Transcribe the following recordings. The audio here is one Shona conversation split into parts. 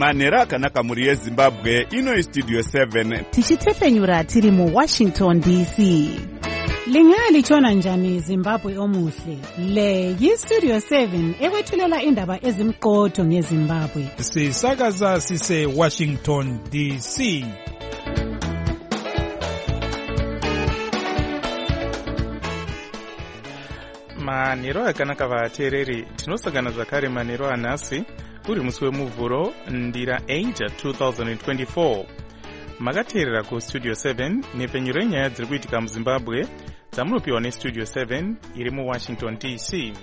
manhero akanaka muri yezimbabwe. Ino Studio 7 tichitefenyura tiri mu Washington DC. Lingalitshona njani Zimbabwe omuhle? Le yi-Studio 7 ekwethulela indaba ezimqotho ngeZimbabwe. Sisakaza sise Washington DC. Manhero akanaka vateereri, tinosangana zvakare manhero anhasi uri musi wemuvhuro ndira 8 2024. Makateerera kuStudio 7 nepfenyuro yenyaya dziri kuitika muZimbabwe dzamunopiwa neStudio 7 iri muWashington DC.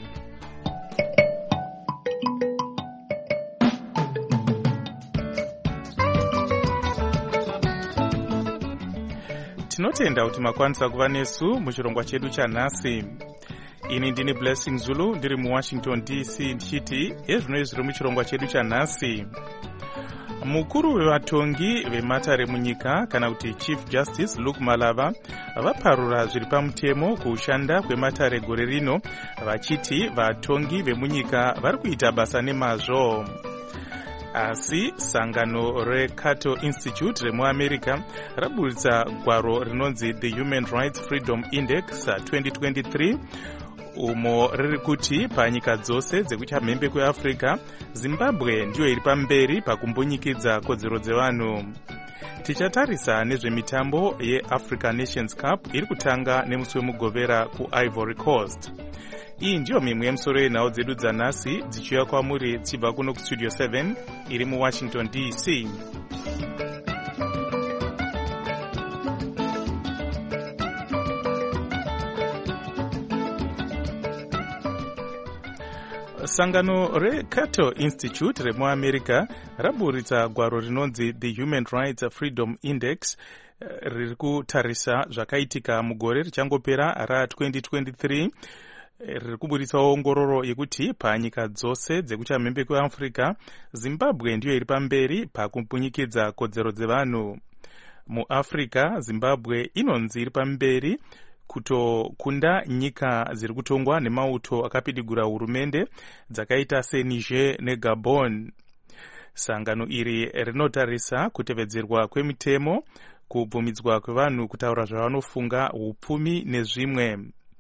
Tinotenda kuti makwanisa kuva nesu muchirongwa chedu chanhasi. Ini ndini Blessing Zulu ndiri muWashington DC ndichiti ezvino zviri muchirongwa chedu chanhasi. Mukuru wevatongi vematare munyika kana kuti Chief Justice Luke Malava vaparura zviri pamutemo kushanda kwematare gore rino vachiti vatongi vemunyika vari kuita basa nemazvo. Asi sangano reCato Institute remuAmerica raburitsa gwaro rinonzi The Human Rights Freedom Index 2023 umo riri kuti panyika dzose dzekuchamhembe kweAfrica Zimbabwe ndiyo iri pamberi pakumbonyikidza kodzero dzevanhu. Tichatarisa nezvemitambo yeAfrican Nations Cup iri kutanga nemusi wemugovera kuIvory Coast. Iyi ndiyo mimwe yemisoro yenhau dzedu dzanhasi dzichiuya kwamuri dzichibva kuno kuStudio 7 iri muWashington DC. Sangano reCato Institute remuAmerica raburitsa gwaro rinonzi The Human Rights Freedom Index riri kutarisa zvakaitika mugore richangopera ra2023. Riri kuburitsa ongororo yekuti panyika dzose dzekuchamhembe kweAfrica Zimbabwe ndiyo iri pamberi pakumbonyikidza kodzero dzevanhu. MuAfrica Zimbabwe inonzi iri pamberi kutokunda nyika dziri kutongwa nemauto akapidigura hurumende dzakaita seNiger neGabon. Sangano iri rinotarisa kutevedzerwa kwemitemo, kubvumidzwa kwevanhu kutaura zvavanofunga, upfumi nezvimwe.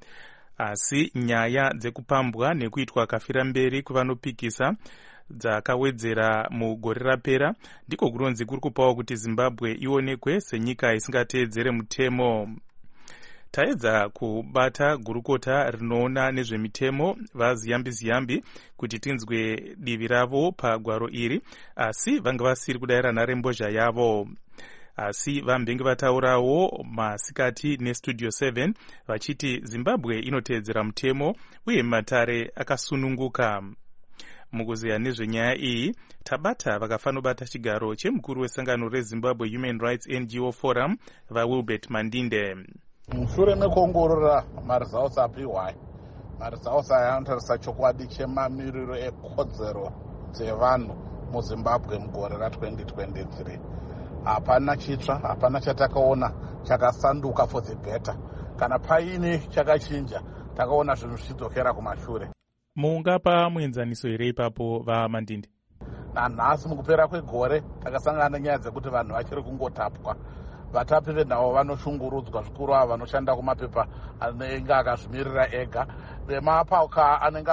Asi nyaya dzekupambwa nekuitwa kafira mberi kwevanopikisa dzakawedzera mugore rapera, ndiko kunonzi kuri kupawo kuti Zimbabwe ionekwe senyika isingateedzere mutemo. Taedza kubata gurukota rinoona nezvemitemo vaZiyambi kuti tinzwe divi ravo pagwaro iri, asi vanga vasiri kudayira nharembozha yavo. Asi vambenge vataurawo masikati neStudio 7 vachiti Zimbabwe inoteedzera mutemo uye matare akasununguka. Mukuziya nezvenyaya iyi tabata vakafanobata chigaro chemukuru wesangano reZimbabwe Human Rights NGO Forum vaWilbert Mandinde. Mushure mekuongorora marizausi apiwayo, marizausi aya anotarisa chokwadi chemamiriro ekodzero dzevanhu muZimbabwe mugore ra2023. Hapana chitsva, hapana chatakaona chakasanduka for the better. Kana paine chakachinja, takaona zvinhu zvichidzokera kumashure. Mungapa muenzaniso here ipapo vaMandinde? Nanhasi mukupera kwegore takasangana nenyaya dzekuti vanhu vachiri kungotapwa. Vatapi venhau vanoshungurudzwa zvikuru ava vanoshanda kumapepa anenge akazvimirira ega, vemapauka anenge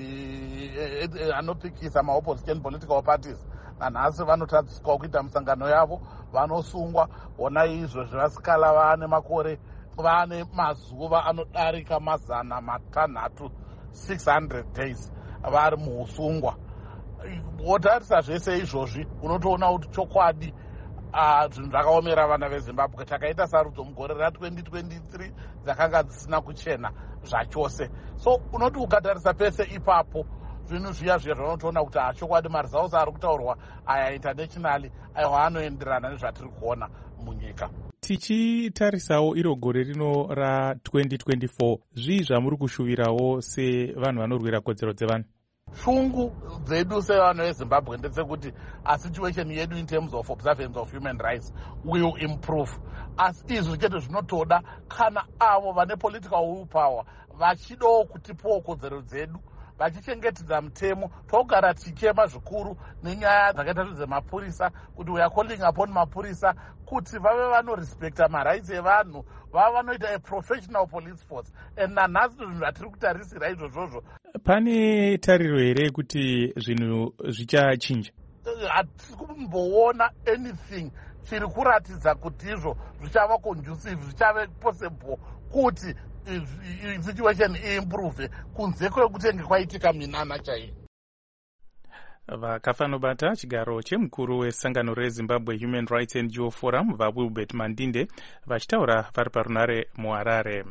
anopikisa maopposition political parties nanhasi vanotadziswa kuita misangano yavo, vanosungwa. Ona izvo zvevasikala vane makore, vane mazuva anodarika 600 days vari muusungwa. Wotarisa zvese izvozvi unotoona kuti chokwadi zvinhu zvakaomera vana veZimbabwe. Takaita sarudzo mugore ra2023 dzakanga dzisina kuchena zvachose. So unoti ukatarisa pese ipapo zvinhu zviya zvaunotoona kuti chokwadi marizausi ari kutaurwa aya internationally aiwa anoenderana nezvatiri kuona munyika. Tichitarisawo iro gore rino ra2024, zvii zvamuri kushuvirawo sevanhu vanorwira kodzero dzevanhu? Shungu dzedu sevanhu veZimbabwe ndedzekuti a situation yedu in terms of observance of human rights will improve. Asi izvi chete zvinotoda kana avo vane political will power vachidawo kutipawo kodzero dzedu, vachichengetedza mutemo. Togara tichema zvikuru nenyaya dzakaita dzemapurisa, kuti we are calling upon mapurisa kuti vave vanorespekta marights evanhu, vava vanoita a professional police force. And nanhasi zvinhu zvatiri kutarisira izvozvozvo. Pane tariro here kuti zvinhu zvichachinja? Hatisi kumboona anything chiri kuratidza kuti izvo zvichava conducive, zvichava possible kuti situation iimprove kunze kwekutenge kwaitika minana chaiyo. Vakafanobata chigaro chemukuru wesangano reZimbabwe Human Rights NGO Forum vaWilbert Mandinde vachitaura vari parunare muHarare.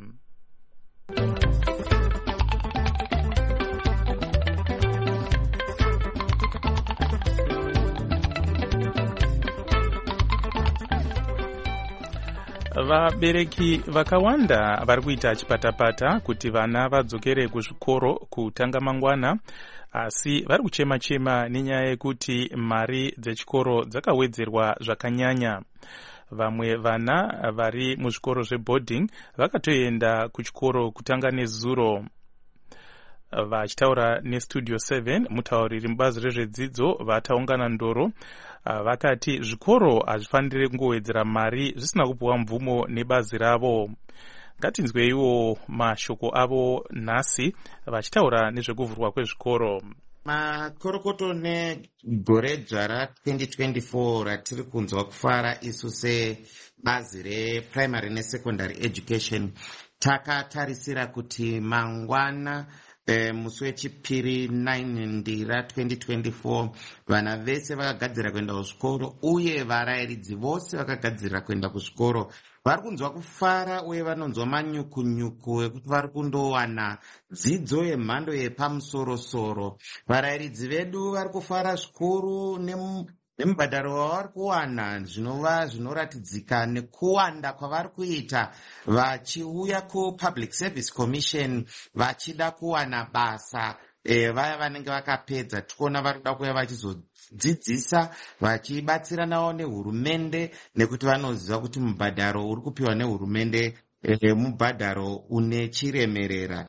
Vabereki vakawanda vari kuita chipatapata kuti vana vadzokere kuzvikoro kutanga mangwana, asi vari kuchema-chema nenyaya yekuti mari dzechikoro dzakawedzerwa zvakanyanya. Vamwe vana vari muzvikoro zveboarding vakatoenda kuchikoro kutanga nezuro. Vachitaura neStudio 7, mutauriri mubazi rezvedzidzo vataungana ndoro, vakati zvikoro hazvifaniri kungowedzera mari zvisina kupiwa mvumo nebazi ravo. Ngatinzweiwo mashoko avo nhasi vachitaura nezvekuvhurwa kwezvikoro. Makorokoto negore dzvara 2024 ratiri kunzwa kufara isu sebazi reprimary nesecondary education, takatarisira kuti mangwana musi wechipiri 9 Ndira 2024 vana vese vakagadzira kuenda kuzvikoro uye varairidzi vose vakagadzira kuenda kuzvikoro. Vari kunzwa kufara uye vanonzwa manyukunyuku ekuti vari kundowana dzidzo yemhando yepamusoro-soro. Varairidzi vedu vari kufara zvikuru nemubhadharo wavari kuwana zvinova zvinoratidzika nekuwanda kwavari kuita vachiuya kuPublic Service Commission vachida kuwana basa. Vaya vanenge vakapedza tikuona vari kuda kuuya vachizodzidzisa vachibatsiranawo nehurumende, nekuti vanoziva kuti mubhadharo uri kupiwa nehurumende mubhadharo une chiremerera.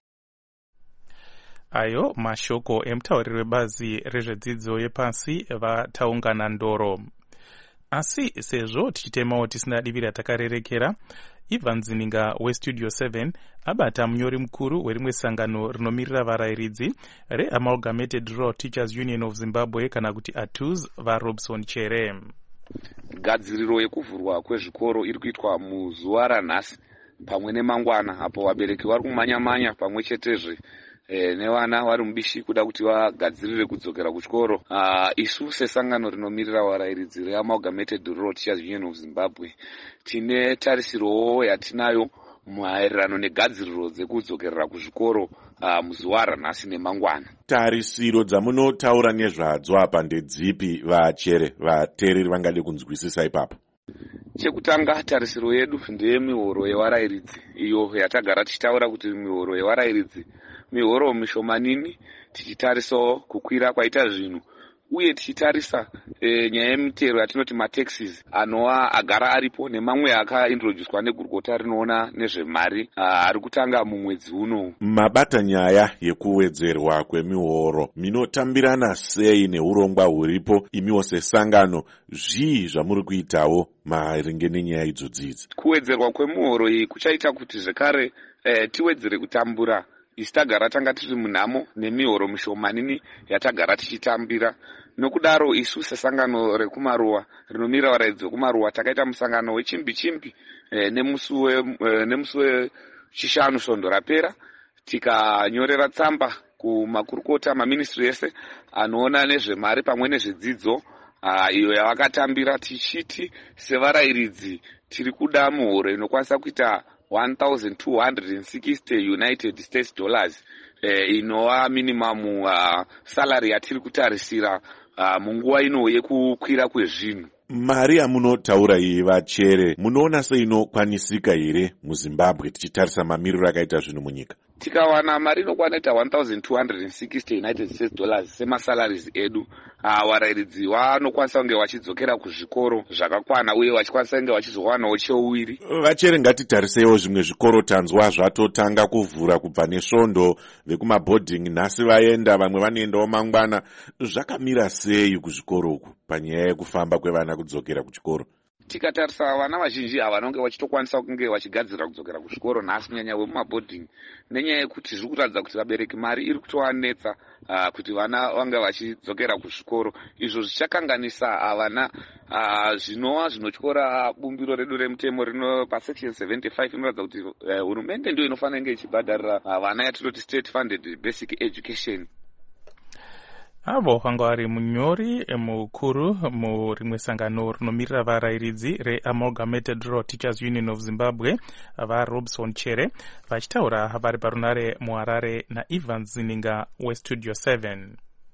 Ayo mashoko emutauriri webazi rezvedzidzo yepasi vataungana ndoro. Asi sezvo tichitemawo tisina divi ratakarerekera, Ivan Zininga weStudio 7 abata munyori mukuru werimwe sangano rinomirira varairidzi reAmalgamated Rural Teachers Union of Zimbabwe kana kuti ATUZ vaRobson Chere. Gadziriro yekuvhurwa kwezvikoro iri kuitwa muzuva ranhasi pamwe nemangwana, apo vabereki vari kumanya-manya pamwe chetezve nevana vari mubishi kuda kuti vagadzirire kudzokera kuchikoro. Isu sesangano rinomirira varairidzi reAmalgamated Rural Teachers Union of Zimbabwe tine tarisirowo yatinayo maererano negadziriro dzekudzokerera kuzvikoro muzuva ranhasi nemangwana. Tarisiro dzamunotaura nezvadzo apa ndedzipi Chere, vateereri vangade kunzwisisa ipapo? Chekutanga, tarisiro yedu ndeyemihoro yevarairidzi, iyo yatagara tichitaura kuti mihoro yevarairidzi mihoro mishomanini, tichitarisawo kukwira kwaita zvinhu uye tichitarisa nyaya yemitero yatinoti mataxes anova agara aripo nemamwe akaintroducedwa negurukota rinoona nezvemari ari kutanga mumwedzi uno. Mabata nyaya yekuwedzerwa kwemihoro, minotambirana sei neurongwa huripo imiwo sesangano? Zvii zvamuri kuitawo maringe nenyaya idzodzidzi? Kuwedzerwa kwemihoro iyi kuchaita kuti zvekare tiwedzere kutambura. Isi tagara tanga tiri munhamo nemihoro mishomanini yatagara tichitambira. Nokudaro isu sesangano rekumaruwa rinomirira varairidzi vekumaruwa takaita musangano wechimbi-chimbi nemusi wechishanu svondo rapera, tikanyorera tsamba kumakurukota maministry ese anoona nezvemari pamwe nezvedzidzo iyo yavakatambira, tichiti sevarairidzi tiri kuda muhoro inokwanisa kuita 1,260 United States dollars, inova minimum salary yatiri kutarisira munguva ino yekukwira kwezvinhu. Mari yamunotaura iyi Chere, munoona seino kwanisika here muZimbabwe tichitarisa mamiriro akaita zvinhu munyika? tikawana mari inokwana ita 1260 United States dollars semasalaries edu, varairidzi vanokwanisa kunge vachidzokera kuzvikoro zvakakwana uye vachikwanisa kunge vachizowanawo cheuviri. Vachere ngatitarisewo zvimwe zvikoro tanzwa zvatotanga kuvhura kubva nesvondo, vekumabhodhingi nhasi vaenda, vamwe vanoendawo mangwana. Zvakamira sei kuzvikoro uku panyaya yekufamba kwevana kudzokera kuchikoro? Tikatarisa vana vazhinji havanonge vachitokwanisa kunge vachigadzira kudzokera kuzvikoro nhasi, kunyanya vemumabhodhingi, nenyaya yekuti zviri kuratidza kuti vabereki mari iri kutovanetsa kuti vana vange vachidzokera kuzvikoro. Izvo zvichakanganisa vana zvinova zvinotyora bumbiro redu remutemo rino pasection 75 inoratidza kuti hurumende ndio inofanira kunge ichibhadharira vana yatinoti state funded basic education. Avo vanga vari munyori mukuru murimwe sangano rinomirira varairidzi reAmalgamated Rural Teachers Union of Zimbabwe vaRobson Chere vachitaura vari parunare muHarare naIvan Zininga weStudio 7.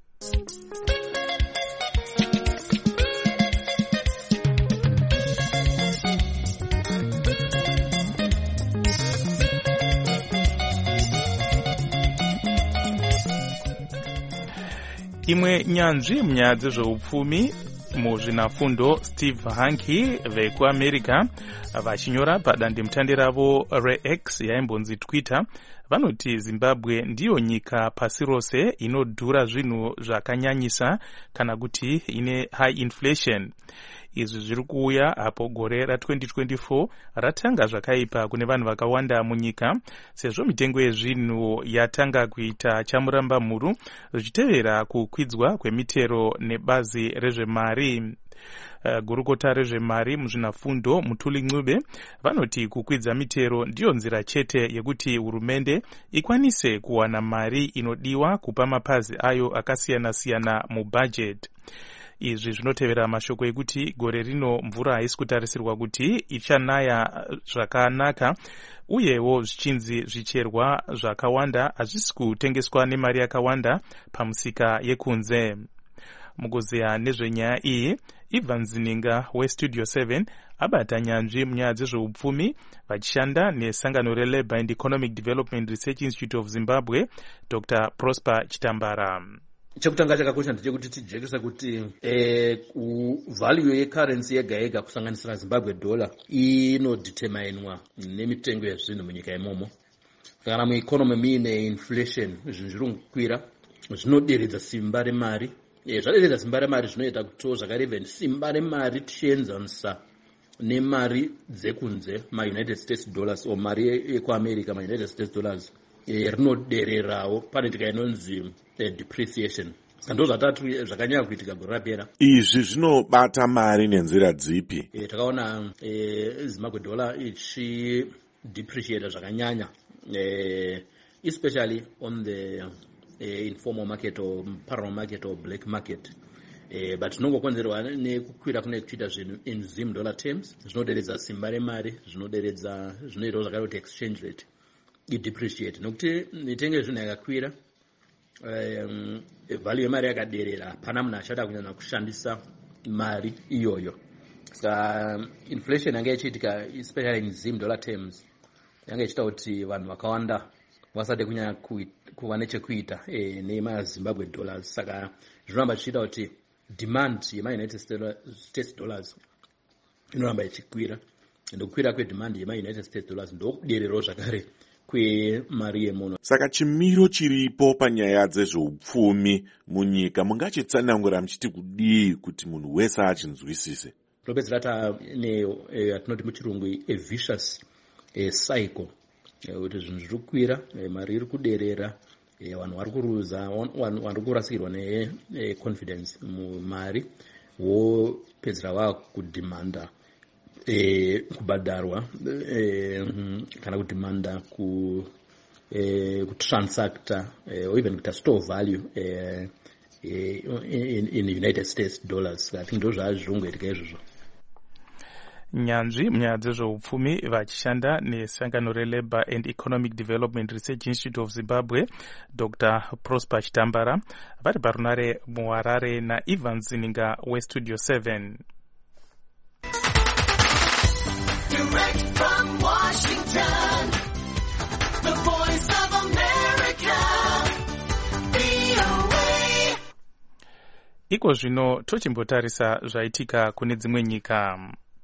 Imwe nyanzvi munyaya dzezveupfumi muzvinafundo Steve Hanke vekuAmerica vachinyora padandemutande ravo reX yaimbonzi Twitter vanoti Zimbabwe ndiyo nyika pasi rose inodhura zvinhu zvakanyanyisa kana kuti ine high inflation. Izvi zviri kuuya apo gore ra2024 ratanga zvakaipa kune vanhu vakawanda munyika sezvo mitengo yezvinhu yatanga kuita chamuramba mhuru zvichitevera kukwidzwa kwemitero nebazi rezvemari. Gurukota rezvemari muzvinafundo Mutuli Ncube vanoti kukwidza mitero ndiyo nzira chete yekuti hurumende ikwanise kuwana mari inodiwa kupa mapazi ayo akasiyana-siyana mubudget. Izvi zvinotevera mashoko ekuti gore rino mvura haisi kutarisirwa kuti ichanaya zvakanaka uyewo zvichinzi zvicherwa zvakawanda hazvisi kutengeswa nemari yakawanda pamusika yekunze. Mukuzeya nezvenyaya iyi, Ivan Zininga weStudio 7 abata nyanzvi munyaya dzezveupfumi vachishanda nesangano reLabour and Economic Development Research Institute of Zimbabwe, Dr. Prosper Chitambara. Chekutanga chakakosha ndechekuti tijekesa kuti value yecurrency yega yega kusanganisira Zimbabwe dollar inodeterminwa nemitengo yezvinhu munyika imomo. Kana mueconomy muine inflation zvinhu zviri kukwira zvinoderedza simba remari. Zvaderedza simba remari zvinoita kuti zvakareveni simba remari tichienzanisa nemari dzekunze ma-United States dollars o mari yekuAmerica ma-United States dollars rinodererawo pane tika inonzi depreciation. Ndo zvatatu zvakanyanya kuitika gore rapera. Izvi zvinobata mari nenzira dzipi? Takaona Zimbabwe dollar ichi depreciate zvakanyanya, especially on the informal market or parallel market or black market. But nongokonzerwa nekukwira kune kuita zvinhu in Zim dollar terms zvinoderedza simba remari, zvinoita zvakati exchange rate idepreciate nokuti mitengo yezvinhu yakakwira, value yemari yakaderera, hapana munhu achada kunyanya kushandisa mari iyoyo. Saka inflation yanga ichiitika especially in Zim dollar terms yanga ichiita kuti vanhu vakawanda vasade kunyanya kuva nechekuita nemaZimbabwe dollars. Saka zvinoramba zvichiita kuti demand yema-United States dollars inoramba ichikwira, ndokukwira kwedemand yema-United States dollars ndokudererawo zvakare kwemari yemuno. Saka chimiro chiripo panyaya dzezveupfumi munyika mungachitsanangura muchiti kudii kuti munhu wese achinzwisise? Topedzera yatinoti muchirungu a vicious cycle, kuti zvinhu zviri kukwira, mari iri kuderera, vanhu vari kuruza, vanhu vari kurasikirwa neconfidence mumari, vopedzera vakudhimanda kubhadharwa kana kudhimanda kutransacta or even kuita store value in the United States dollars. I think those are zvongoitika izvozvo. Nyanzvi munyaya dzezveupfumi vachishanda nesangano reLabour and Economic Development Research Institute of Zimbabwe, Dr. Prosper Chitambara vari parunare muHarare naIvan Zininga weStudio 7. Direct from Washington, the Voice of America. iko zvino tochimbotarisa zvaitika kune dzimwe nyika.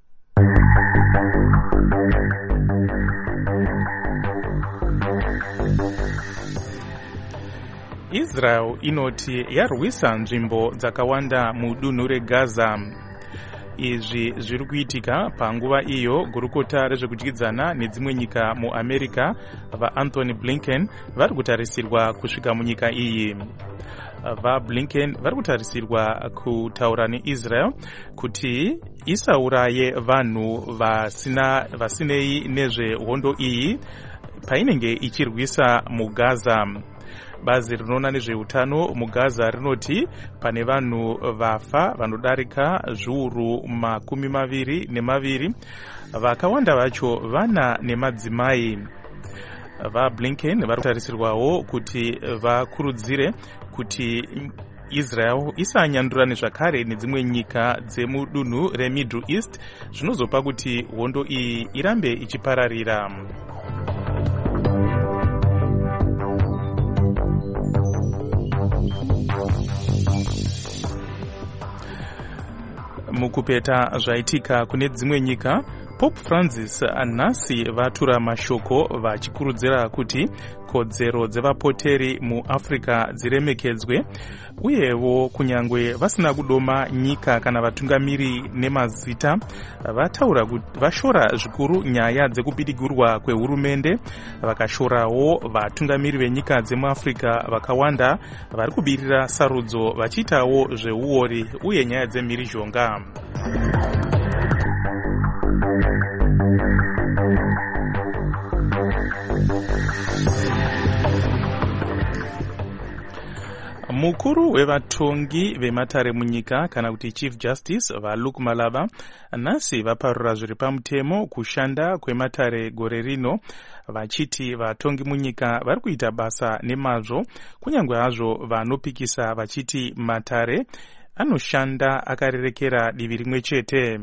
Israel inoti yarwisa nzvimbo dzakawanda mudunhu reGaza. Izvi zviri kuitika panguva iyo gurukota rezvekudyidzana nedzimwe nyika muAmerica vaAnthony Blinken vari kutarisirwa kusvika munyika iyi. VaBlinken vari kutarisirwa kutaura neIsrael kuti isauraye vanhu vasinei nezvehondo iyi painenge ichirwisa muGaza. Bazi rinoona nezveutano muGaza rinoti pane vanhu vafa vanodarika zviuru 22, vakawanda vacho vana nemadzimai. VaBlinken vari kutarisirwawo kuti vakurudzire kuti Israel isanyandurane zvakare nedzimwe nyika dzemudunhu reMiddle East zvinozopa kuti hondo iyi irambe ichipararira. Mukupeta zvaitika kune dzimwe nyika, Pope Francis nhasi vatura mashoko vachikurudzira kuti kodzero dzevapoteri muAfrica dziremekedzwe, uyewo kunyangwe vasina kudoma nyika kana vatungamiri nemazita, vataura kuti vashora zvikuru nyaya dzekupidigurwa kwehurumende, vakashorawo vatungamiri venyika dzemuAfrica vakawanda vari kubirira sarudzo vachiitawo zveuori uye nyaya dzemhirizhonga. Mukuru wevatongi vematare munyika kana kuti Chief Justice vaLuke Malaba nhasi vaparura zviri pamutemo kushanda kwematare gore rino, vachiti vatongi munyika vari kuita basa nemazvo, kunyange hazvo vanopikisa vachiti matare anoshanda akarerekera divi rimwe chete.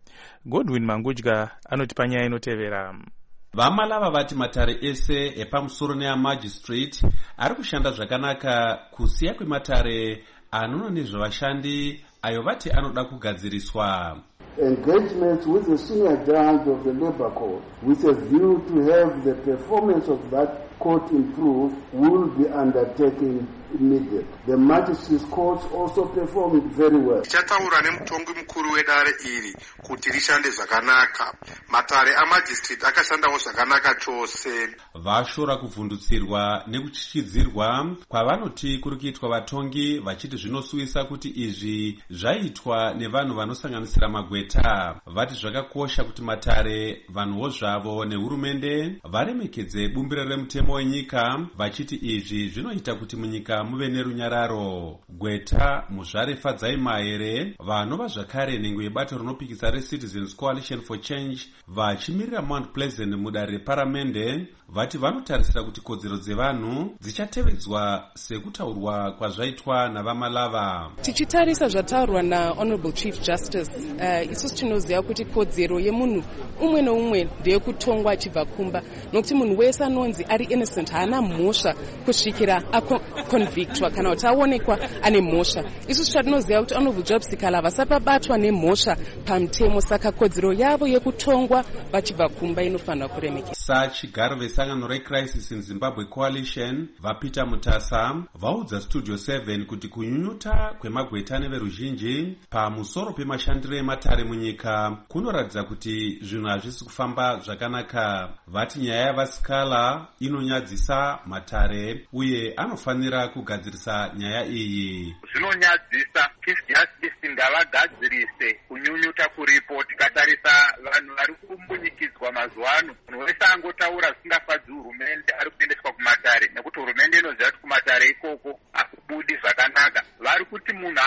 Godwin Mangudya anoti panyaya inotevera. Vamalava vati matare ese epamusoro neamagistrate ari kushanda zvakanaka kusiya kwematare anoona nezvavashandi ayo vati anoda kugadziriswa. Engagements with the senior branch of the labor court with a view to have the performance of that court improved will be undertaken immediately. The magistrates courts also performed very well. Chataura nemutongi mukuru wedare iri kuti rishande zvakanaka. Matare amagistrate akashandawo zvakanaka chose. Vashora kuvhundutsirwa nekuchichidzirwa kwavanoti kuri kuitwa vatongi, vachiti zvinosuwisa kuti izvi zvaitwa nevanhu vanosanganisira magweta. Vati zvakakosha kuti matare, vanhuwo zvavo nehurumende varemekedze bumbiro remutemo wenyika, vachiti izvi zvinoita kuti munyika muve nerunyararo. Gweta muzvare Fadzai Mahere vanova zvakare nhengo yebato rinopikisa reCitizens Coalition for Change vachimirira Mount Pleasant mudare reparamende vati vanotarisira kuti kodzero dzevanhu dzichatevedzwa sekutaurwa kwazvaitwa navamalava. Tichitarisa zvataurwa naHonorable Chief Justice, isusu tinoziva kuti kodzero yemunhu umwe neumwe ndeyekutongwa achibva kumba, nokuti munhu wese anonzi ari innocent haana mhosva kusvikira akonvictwa kana kuti aonekwa ane mhosva. Isusu chatinoziva kuti Honorable Job Sikala vasapabatwa nemhosva pamutemo, saka kodzero yavo yekutongwa vachibva kumba inofanira kuremekedzwa. Sachigaro vesangano reCrisis in Zimbabwe Coalition vaPeter Mutasa vaudza Studio 7 kuti kunyunyuta kwemagweta neveruzhinji pamusoro pemashandiro ematare munyika kunoratidza kuti zvinhu hazvisi kufamba zvakanaka. Vati nyaya yavasikala inonyadzisa matare uye anofanira kugadzirisa nyaya iyi. Zvinonyadzisa Chief Justice ngavagadzirise kunyunyuta kuripo. Tikatarisa vanhu vari kumbunyikidzwa mazuwano, munhu wese angotaura zvisingafadzi hurumende ari kuendeswa kumatare, nekuti hurumende inoziva kuti kumatare ikoko hakubudi zvakanaka. Vari kuti munhu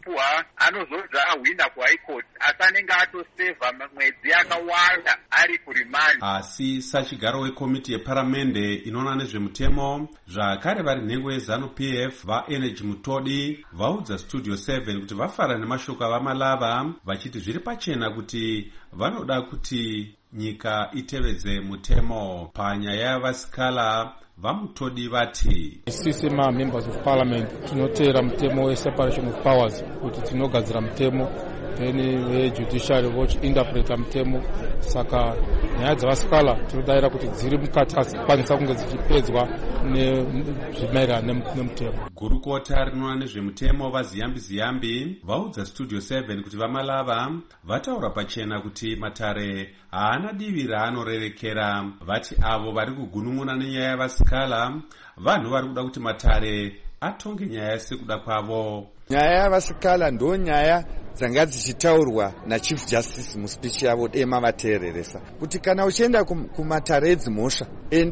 anozodza ahwina kuHigh Court asi anenge atosevha mwedzi yakawanda ari kurimani. Asi sachigaro wekomiti yeparamende inoona nezvemutemo zvakare vari nhengo yeZanu-PF vaEnergy Mutodi vaudza Studio 7 kuti vafara nemashoko avamalava, vachiti zviri pachena kuti vanoda kuti nyika itevedze mutemo. Panyaya yavasikala vamutodi vati sisi members of parliament tinotera mutemo we-separation of powers kuti tinogadzira mutemo then vejudiciary vochiinterpreta mutemo. Saka nyaya dzavasikala tinodayira kuti dziri mukati kwanisa kunge dzichipedzwa nezvimairana nemutemo. Gurukota rinoona nezvemutemo vaziyambi vaudza Studio 7 kuti vamalava vataura pachena kuti matare haana divi raanorerekera. Vati avo vari kugunun'una nenyaya yavasikala vanhu vari kuda kuti matare atonge nyaya sekuda kwavo. Nyaya yavasikala ndo nyaya dzanga dzichitaurwa nachief justice muspeech yavo dema vateereresa kuti kana uchienda kumatare edzimhosva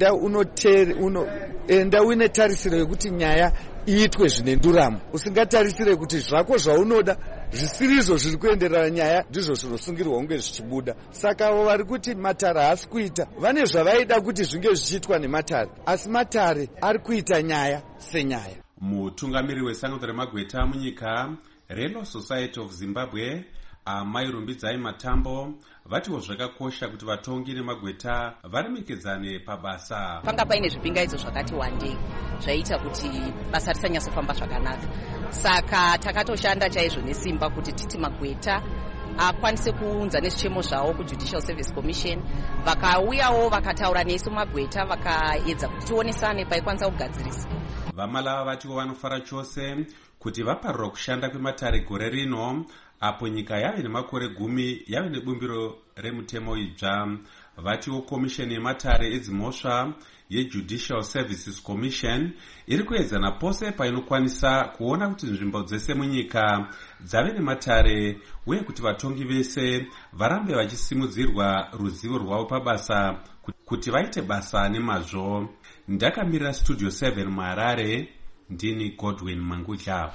enda uine tarisiro yekuti nyaya iitwe zvine nduramo, usingatarisire kuti zvako zvaunoda zvisirizvo zviri kuenderera nyaya ndizvo zvinosungirwa kunge zvichibuda. Saka avo vari kuti matare haasi kuita, vane zvavaida kuti zvinge zvichiitwa nematare, asi matare ari kuita nyaya senyaya. Mutungamiri wesangano remagweta munyika Relo Society of Zimbabwe Amai Rumbidzai Matambo vatiwo zvakakosha kuti vatongi nemagweta varemekedzane pabasa. Panga paine zvipingaidzo zvakati wandei zvaita kuti basa risanyatsofamba zvakanaka. Saka takatoshanda chaizvo nesimba kuti titi magweta akwanise kuunza nezvichemo zvavo kuJudicial Service Commission. Vakauyawo vakataura nesu magweta vakaedza kuti tionesane paikwanisa kugadzirisa. Vamalava vatiwo vanofara chose kuti vaparura kushanda kwematare gore rino apo nyika yave nemakore 10 yave nebumbiro remutemo idzva. Vatiwo komisheni yematare edzimhosva yeJudicial Services Commission iri kuedzana pose painokwanisa kuona kuti nzvimbo dzese munyika dzave nematare uye kuti vatongi vese varambe vachisimudzirwa ruzivo rwavo pabasa kuti vaite basa nemazvo. Ndakamirira Studio 7 muHarare, ndini Godwin Mangudla.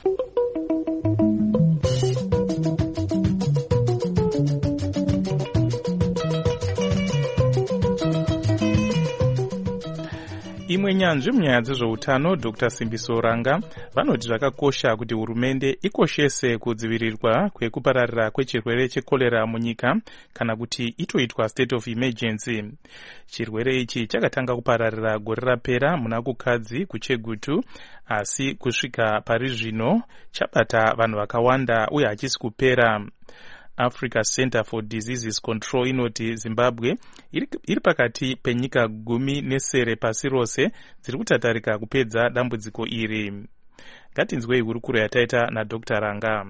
Imwe nyanzvi munyaya dzezveutano Dr. Simbiso Ranga vanoti zvakakosha kuti hurumende ikoshese kudzivirirwa kwekupararira kwechirwere chekorera munyika kana kuti itoitwa state of emergency. Chirwere ichi chakatanga kupararira gore rapera muna kukadzi kuChegutu, asi kusvika pari zvino chabata vanhu vakawanda uye hachisi kupera. Africa Center for Diseases Control inoti Zimbabwe iri pakati penyika 10 pasi rose dziri kutatarika kupedza dambudziko iri. Ngatinzwei hurukuro yataita naDr. Ranga.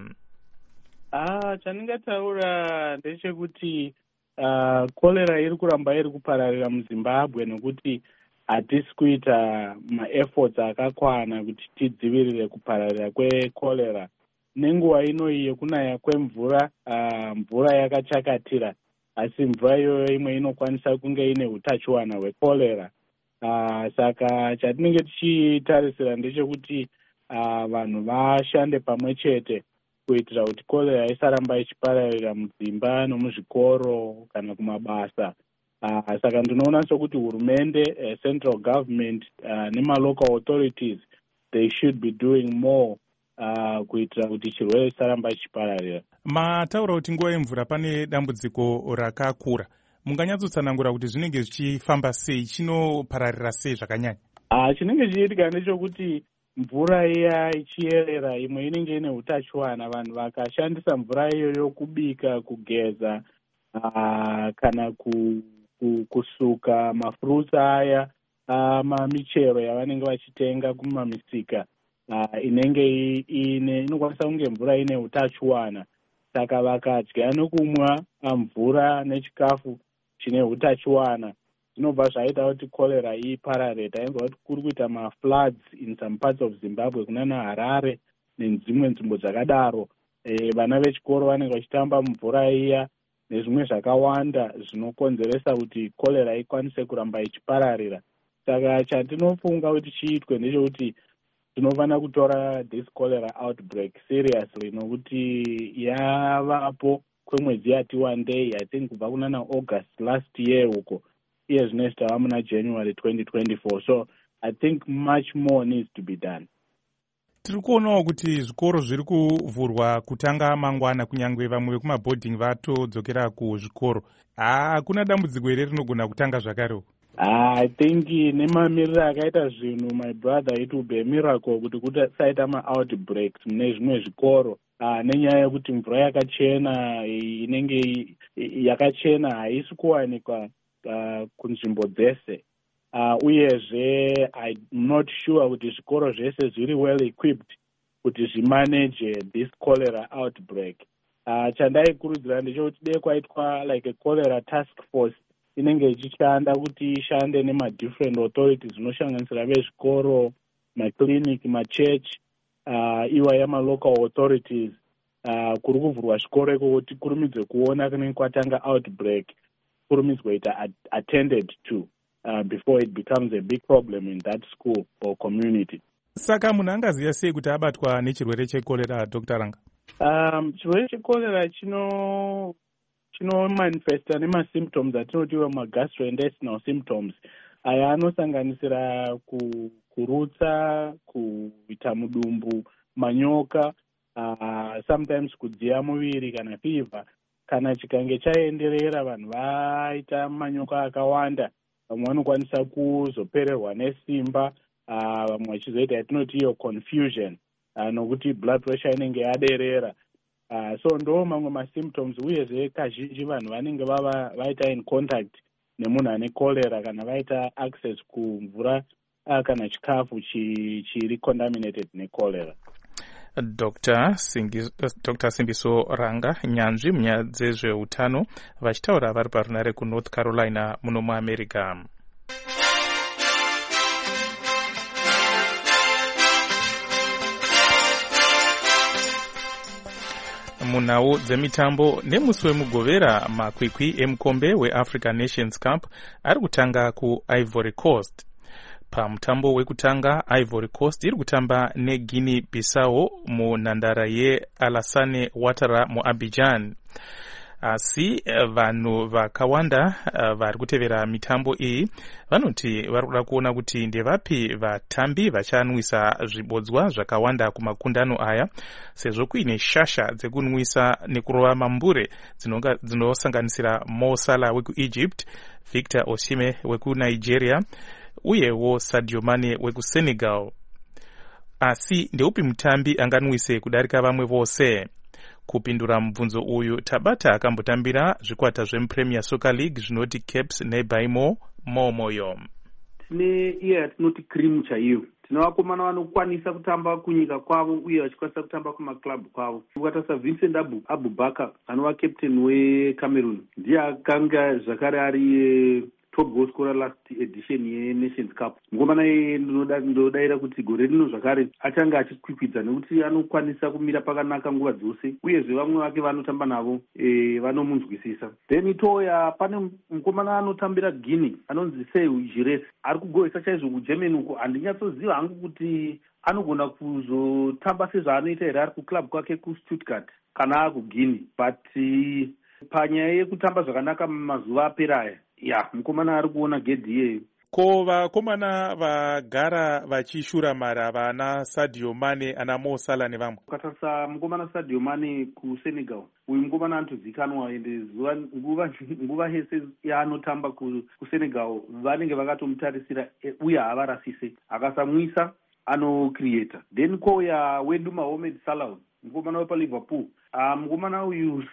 Chandingataura ndechekuti kolera iri kuramba iri kupararira muZimbabwe nekuti hatisi kuita maefforts akakwana kuti tidzivirire kupararira kwekolera. Nenguva ino yekunaya kwemvura, mvura yakachakatira, asi mvura iyoyo imwe inokwanisa kunge ine utachiwana hwekolera. Saka chatinenge tichitarisira ndechekuti vanhu vashande pamwe chete kuitira kuti kolera isaramba ichipararira mudzimba nomuzvikoro kana kumabasa. Saka ndinoona sokuti hurumende, central government nemalocal authorities, they should be doing more kuitira kuti chirwere chisaramba chipararira. Mataura kuti nguva yemvura pane dambudziko rakakura. Munganyatsotsanangura kuti zvinenge zvichifamba sei, chinopararira sei zvakanyanya? Chinenge chiitika ndechekuti mvura iya ichiyerera imwe inenge ine utachiwana, vanhu vakashandisa mvura iyoyo kubika, kugeza kana kusuka mafruits aya michero yavanenge vachitenga kumamisika. Inenge inokwanisa kunge mvura ine utachiwana. Saka vakadya nokumwa mvura nechikafu chine utachiwana zvinobva zvaita kuti kolera iparare. Tainzwa kuti kuri kuita mafloods in some parts of Zimbabwe kunana Harare nedzimwe nzvimbo dzakadaro. Vana vechikoro vanenge vachitamba mvura iya nezvimwe zvakawanda zvinokonzeresa kuti kolera ikwanise kuramba ichipararira. Saka chatinofunga kuti chiitwe ndechekuti tinofanira kutora this cholera outbreak seriously nokuti yavapo kwemwedzi yati wandei, I think kubva kunana August last year uko, iye zvino tava muna January 2024. So I think much more needs to be done. Tiri kuonawo kuti zvikoro zviri kuvhurwa kutanga mangwana, kunyangwe vamwe vekumabhodhingi vatodzokera kuzvikoro. Hakuna dambudziko here rinogona kutanga zvakarewo? I think nemamiriro akaita zvinhu, my brother, it will be a miracle kuti kusaita ma-outbreaks mune zvimwe zvikoro. Nenyaya yekuti mvura yakachena inenge yakachena haisi kuwanikwa kunzvimbo dzese. Uyezve I'm not sure kuti zvikoro zvese zviri well equipped kuti zvimanage this cholera outbreak. Chandaikurudzira ndechekuti dei kwaitwa like a cholera task force inenge ichishanda kuti ishande nema-different authorities zvinosanganisira vezvikoro, maclinic, machurch, iwa yama-local authorities. Kuri kuvhurwa zvikoro iko kuti kurumidze kuona kunenge kwatanga outbreak, kurumidzwe ita attended to before it becomes a big problem in that school or community. Saka munhu angaziva sei kuti abatwa nechirwere chekorera, Dr. Ranga? Chirwere chekorera chinomanifesta nema-symptoms atinotiwa ma-gastrointestinal symptoms. Aya anosanganisira kurutsa, kuita mudumbu, manyoka, sometimes kudziya muviri kana fever. Kana chikange chaenderera vanhu vaita manyoka akawanda, vamwe vanokwanisa kuzopererwa nesimba, vamwe vachizoita yatinoti iyo confusion, nokuti blood pressure inenge yaderera. So ndo mamwe ma-symptoms, uyezve kazhinji vanhu vanenge vaita in contact nemunhu ane cholera kana vaita access kumvura kana chikafu chiri contaminated necholera. Dr. Simbiso Ranga, nyanzvi munyaya dzezveutano, vachitaura vari parunare kuNorth Carolina muno muAmerica. Munhau dzemitambo, nemusi wemugovera, makwikwi emukombe weAfrican Nations Cup ari kutanga kuIvory Coast. Pamutambo wekutanga, Ivory Coast iri kutamba neGuinea Bissau munhandara yeAlassane Ouattara muAbidjan. Asi vanhu vakawanda vari kutevera mitambo iyi vanoti vari kuda kuona kuti ndevapi vatambi vachanwisa zvibodzwa zvakawanda kumakundano aya, sezvo kuine shasha dzekunwisa nekurova mambure dzinosanganisira Mo Salah wekuEgypt, Victor Osimhen wekunigeria uyewo Sadio Mane wekuSenegal. Asi ndeupi mutambi anganwise kudarika vamwe vose? Kupindura mubvunzo uyu tabata akambotambira zvikwata zvemuPremier Soccer League zvinoti Caps neBaimo Momoyo. Tine iye yatinoti cream chaiyo. Tine vakomana vanokwanisa kutamba kunyika kwavo uye vachikwanisa kutamba kumaklabhu kwavo. Ukatarisa Vincent Abubakar anova captain weCameroon, ndiye akanga zvakare ari top goal scorer last edition yeNations Cup. Mukomana iye ndinodaira kuti gore rino zvakare achanga achikwikwidza nekuti anokwanisa kumira pakanaka nguva dzose, uyezve vamwe vake vanotamba navo vanomunzwisisa. Then toya pane mukomana anotambira Guinea anonzi Seyu Jires, ari kugohesa chaizvo kuGermany uko. Handinyatsoziva hangu kuti anogona kuzotamba sezvaanoita here ari kuclub kwake kuStuttgart kana akuGuinea, but panyaya yekutamba zvakanaka mazuva apera aya, mukomana ari kuona gedhi iyeyo. Ko vakomana vagara vachishuramara vana Sadio Mane, ana Mo Salah nevamwe? Ukatarisa mukomana Sadio Mane kuSenegal, uyu mukomana anotozikanwa ende nguva yese yaanotamba kuSenegal vanenge vakatomutarisira uye havarasise, akasamwisa anocreata. Then koya wedu Mohamed Salah, mukomana wepaLiverpool, mukomana uyu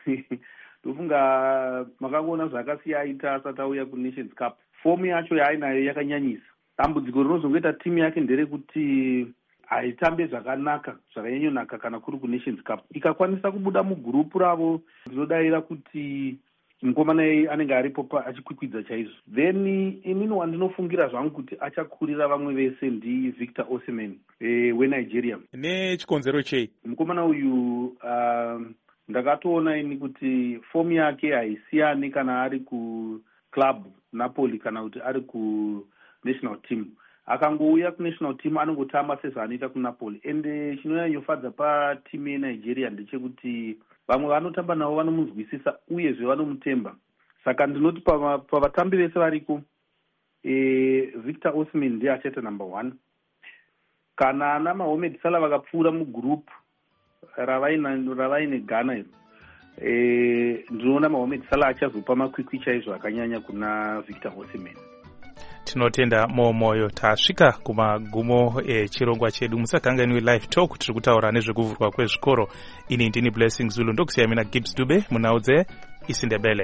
ndofunga makangoona zvakasiya aita asati auya kuNations Cup. Fomu yacho yaainayo yakanyanyisa. Dambudziko rinozongoita timu yake nderekuti haitambe zvakanaka, zvakanyanyonaka kana kuri kuNations Cup. Ikakwanisa kubuda mugurupu ravo, ndinodaira kuti mukomana anenge aripo achikwikwidza chaizvo. Then inini wandinofungira zvangu kuti achakurira vamwe vese ndi Victor Osimhen weNigeria. Nechikonzero chei? Mukomana uyu ndakatoona ini kuti fomu yake haisiyani kana ari kuclub Napoli kana kuti ari kunational team. Akangouya kunational team anongotamba sezvaanoita kuNapoli. Ende chinonyanyofadza patimu yeNigeria ndechekuti vamwe vanotamba navo vanomunzwisisa uyezve vanomutemba. Saka ndinoti pavatambi vese variko, Victor Osimhen ndiye achaita number 1. kana ana Mohamed Salah vakapfuura mugroup ravaine Ghana iro, ndinoona Mohamed Salah achazopa makwikwi chaizvo akanyanya kuna Victor Osimhen. Tinotenda moyo. Tasvika kumagumo echirongwa chedu. Musakanganwe live talk, tiri kutaura nezvekuvhurwa kwezvikoro. Ini ndini Blessing Zulu, ndokusiya mina Gibbs Dube munhau dzeIsindebele.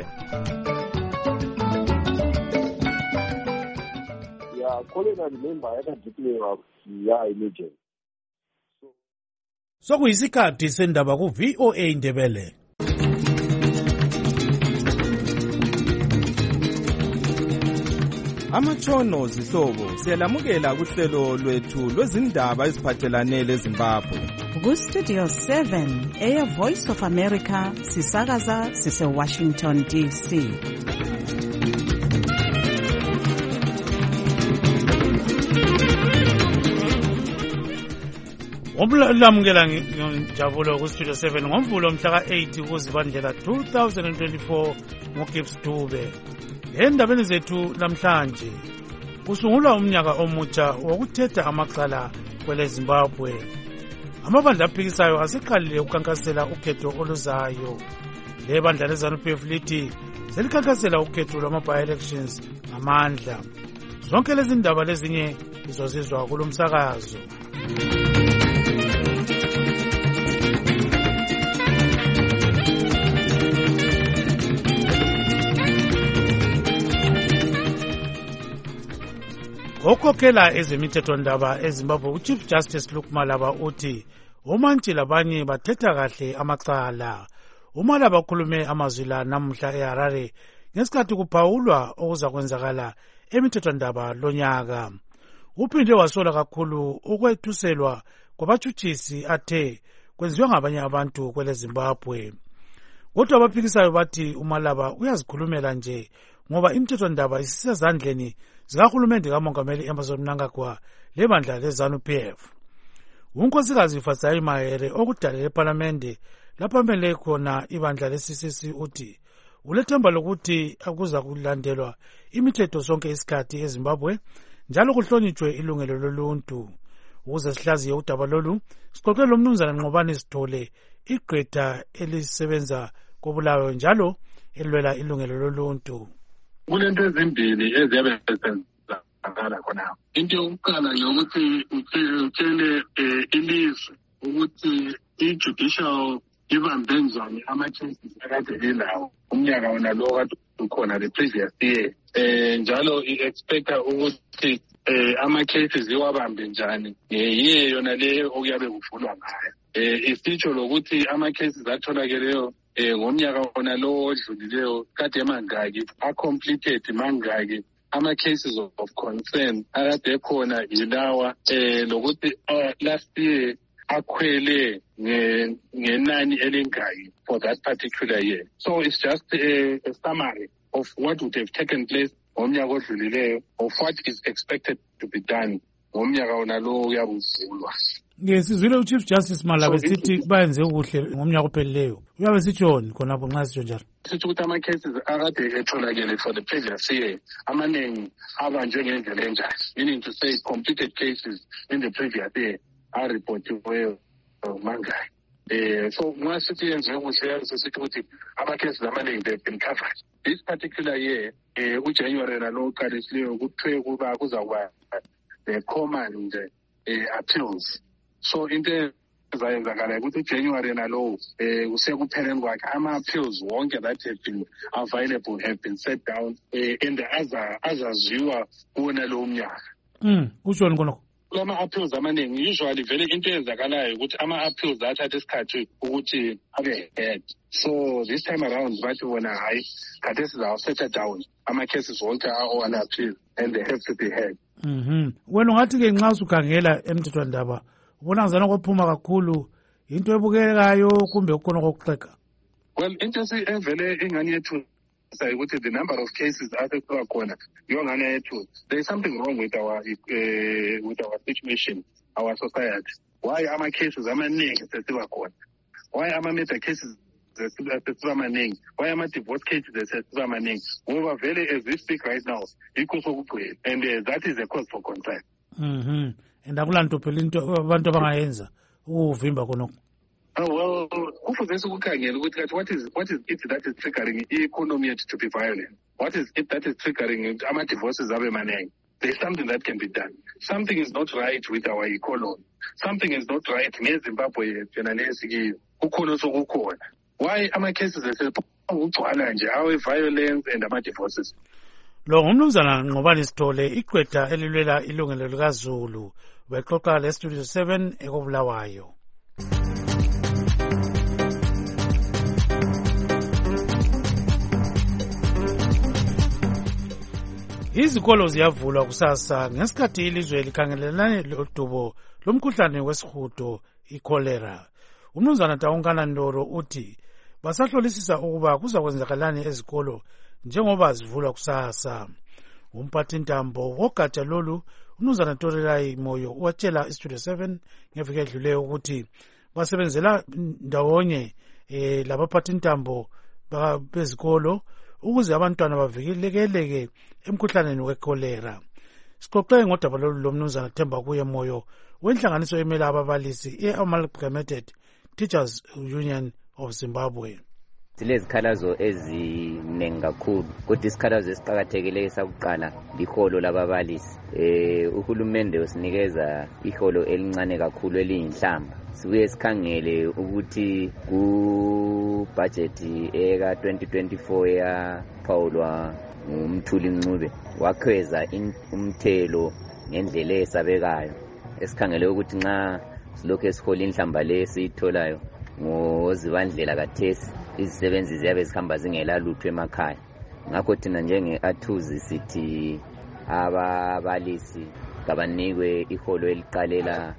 Culinary member yakadeclarewa kuti ya-emergency. Sokuyisikhathi sendaba ku-VOA Indebele. Amatshono zihlobo siyalamukela kuhlelo lwethu lwezindaba eziphathelane leZimbabwe. Ku-Studio 7 Air Voice of America sisakaza sise-Washington DC. Lamukela njabulo ku-Studio 7 ngomvulo mhla ka-8 kuZibandlela 2024 ngoGibbs Dube. Endabeni zethu namhlanje kusungulwa umnyaka omutsha wokuthetha amacala kweleZimbabwe. Amabandla aphikisayo aseqalile ukukhankasela ukhetho oluzayo. Le bandla leZANU-PF lithi selikhankasela ukhetho lwama-by-elections ngamandla. Zonke lezi ndaba lezinye izozizwa kulo msakazo. Okhokhela ezemithethondaba eZimbabwe uChief Justice Luke Malaba uthi omantshi labanye bathetha kahle amacala. uMalaba ukhulume amazwi la namuhla eHarare ngesikhathi kuphawulwa okuza kwenzakala emithethondaba lonyaka. Uphinde wasola kakhulu ukwethuselwa kwabatshutshisi athe kwenziwa ngabanye abantu kweleZimbabwe. Kodwa abaphikisayo bathi uMalaba uyazikhulumela nje ngoba imithethondaba isisezandleni zikahulumende kamongameli Emmerson Mnangagwa lebandla leZANU-PF. Unkosikazi Fasayi Mahere okudalela eParliamente lapho amele khona ibandla leCCC uthi ulethemba lokuthi akuza kulandelwa imithetho sonke isikhathi eZimbabwe njalo kuhlonitshwe ilungelo loluntu. Ukuze sihlaziye udaba lolu sixoxe lomnumzana Nqobani Sithole, igqwetha elisebenza koBulawayo njalo elwela ilungelo loluntu. Kulento ezimbili eziyabe zisenzakala khona. Into yokuqala ngiyokuthi utshele ilizwe ukuthi i-judicial ibambe njani ama-cases akade elawo umnyaka wona lo kade ukhona the previous year. Njalo i-expecta ukuthi ama-cases iwabambe njani ngeyear yona leyo okuyabe kuvulwa ngayo. Isitsho lokuthi ama-cases atholakeleyo ngomnyaka wona lo odlulileyo kade mangaki a-completed mangaki ama-cases of concern akade ekhona yilawa lokuthi last year akhwele ngenani elingaki for that particular year. So it's just a summary of what would have taken place ngomnyaka odlulileyo of what is expected to be done ngomnyaka wona lo uyabuvulwa. Ngesizwile uChief Justice Malaba sithi bayenze kuhle ngomnyaka ophelileyo. Uyabe sitshoni khonapho nxa sitsho njalo? Sithi ukuthi ama-cases akade etholakele for the previous year amaningi abanjwe ngendlela enjani, meaning to say completed cases in the previous year are-reportiweyo mangaki. So nxa sithi yenziwe kuhle sithi ukuthi ama-cases amaningi they've been covered. This particular year uJanuary nalo oqalisileyo kuthiwe kuba kuzakuba the common appeals. So into ezayenzakala ukuthi uJanuary nalo kusekupheleni kwakhe ama-appeals wonke that have been available have been set down and azaziwa kuwona lowo mnyaka. Kutshoni khonokho? Kulama-appeals amaningi usually vele into eyenzakalayo ukuthi ama-appeals athatha isikhathi ukuthi abe heard. So this time around bathi bona hayi kade sizawusetha down ama-cases wonke on appeal and they have to be heard. Wena ungathi-ke nxa usukhangela emthethwandaba ubona ngazana kwaphuma kakhulu into ebukekayo kumbe kukhona kokuxeka? Well, into evele ingane yethu ukuthi the number of cases asekuba khona yongane yethu, there is something wrong with our situation, our society. Why ama-cases amaningi sesiba khona? Why ama-murder cases sesiba maningi? Why ama-divorce cases sesiba maningi? Ngoba vele as we speak right now yikho sokugcwele and that is a cause for concern. and akulanto phela into abantu abangayenza ukuvimba khonokho. Well, kufuze ukukhangela ukuthi kathi what is it that is triggering i-economy to be violent? What is it that is triggering ama-divorces abe maningi? There's something that can be done. Something is not right with our economy. Something is not right neZimbabwe yethu yena nesikiyo. Kukhona sokukhona. Why ama-cases esegcwala nje awe-violence and ama-divorces? Lo ngumnumzana Nqobani Sithole, iqwetha elilwela ilungelo likaZulu, bexoxa leStudio 7 ekobulawayo. Izikolo ziyavulwa kusasa ngesikhathi ilizwe likhangelelane lodubo lomkhuhlane wesihudo ikholera. Umnumzana Taungana Ndoro uthi basahlolisisa ukuba kuzakwenzakalani ezikolo njengoba zivulwa kusasa. Umphathintambo wogatsha lolu umnumzana Torelai Moyo watshela iStudio 7 ngeviki edluleyo ukuthi basebenzela ndawonye labaphathintambo bezikolo ukuze abantwana bavikeleke emkhuhlaneni wekholera. Sixoxe ngodaba lolu lomnumzana Themba kuye Moyo wenhlanganiso emela ababalisi i-Amalgamated Teachers Union of Zimbabwe. Silezikhalazo ezinengi kakhulu kodwa isikhalazo esiqhakathekileyo sakuqala liholo lababalisi. Uhulumende usinikeza iholo elincane kakhulu eliyinhlamba. Sibuye sikhangele ukuthi ku budget eka 2024 yaphawulwa ngumthuli Ncube wakhweza umthelo ngendlela esabekayo. Esikhangele ukuthi nxa silokho esihola inhlamba lesiyitholayo ngozibandlela kathesi izisebenzi ziyabe zihamba zingela lutho emakhaya. Ngakho thina njenge-Athuzi sithi ababalisi kabanikwe iholo eliqalela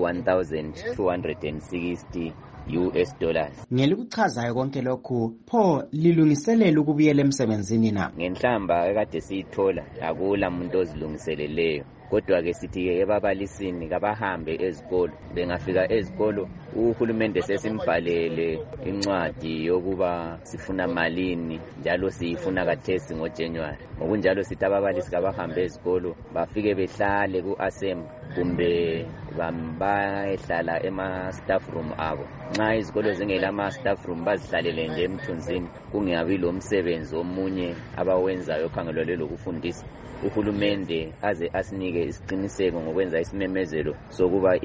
ku$1,260. Ngelikuchazayo konke lokhu pho lilungiselela ukubuyela emsebenzini na? Ngenhlamba ekade siyithola akula muntu ozilungiseleleyo. Kodwa ke sithi ebabalisini kabahambe ezikolo. Bengafika ezikolo uhulumende sesimbhalele incwadi yokuba sifuna malini njalo siyifuna kathesi ngoJanuary. Ngokunjalo sithi ababalisi kabahambe ezikolo bafike behlale ku-assembly kumbe bayehlala ema-staff room abo. Nxa izikolo zingela ama-staff room bazihlalele nje emthunzini kungabi lo msebenzi omunye abawenzayo okhangelelwe lokufundisa. Uhulumende aze asinike isiqiniseko ngokwenza isimemezelo sokuba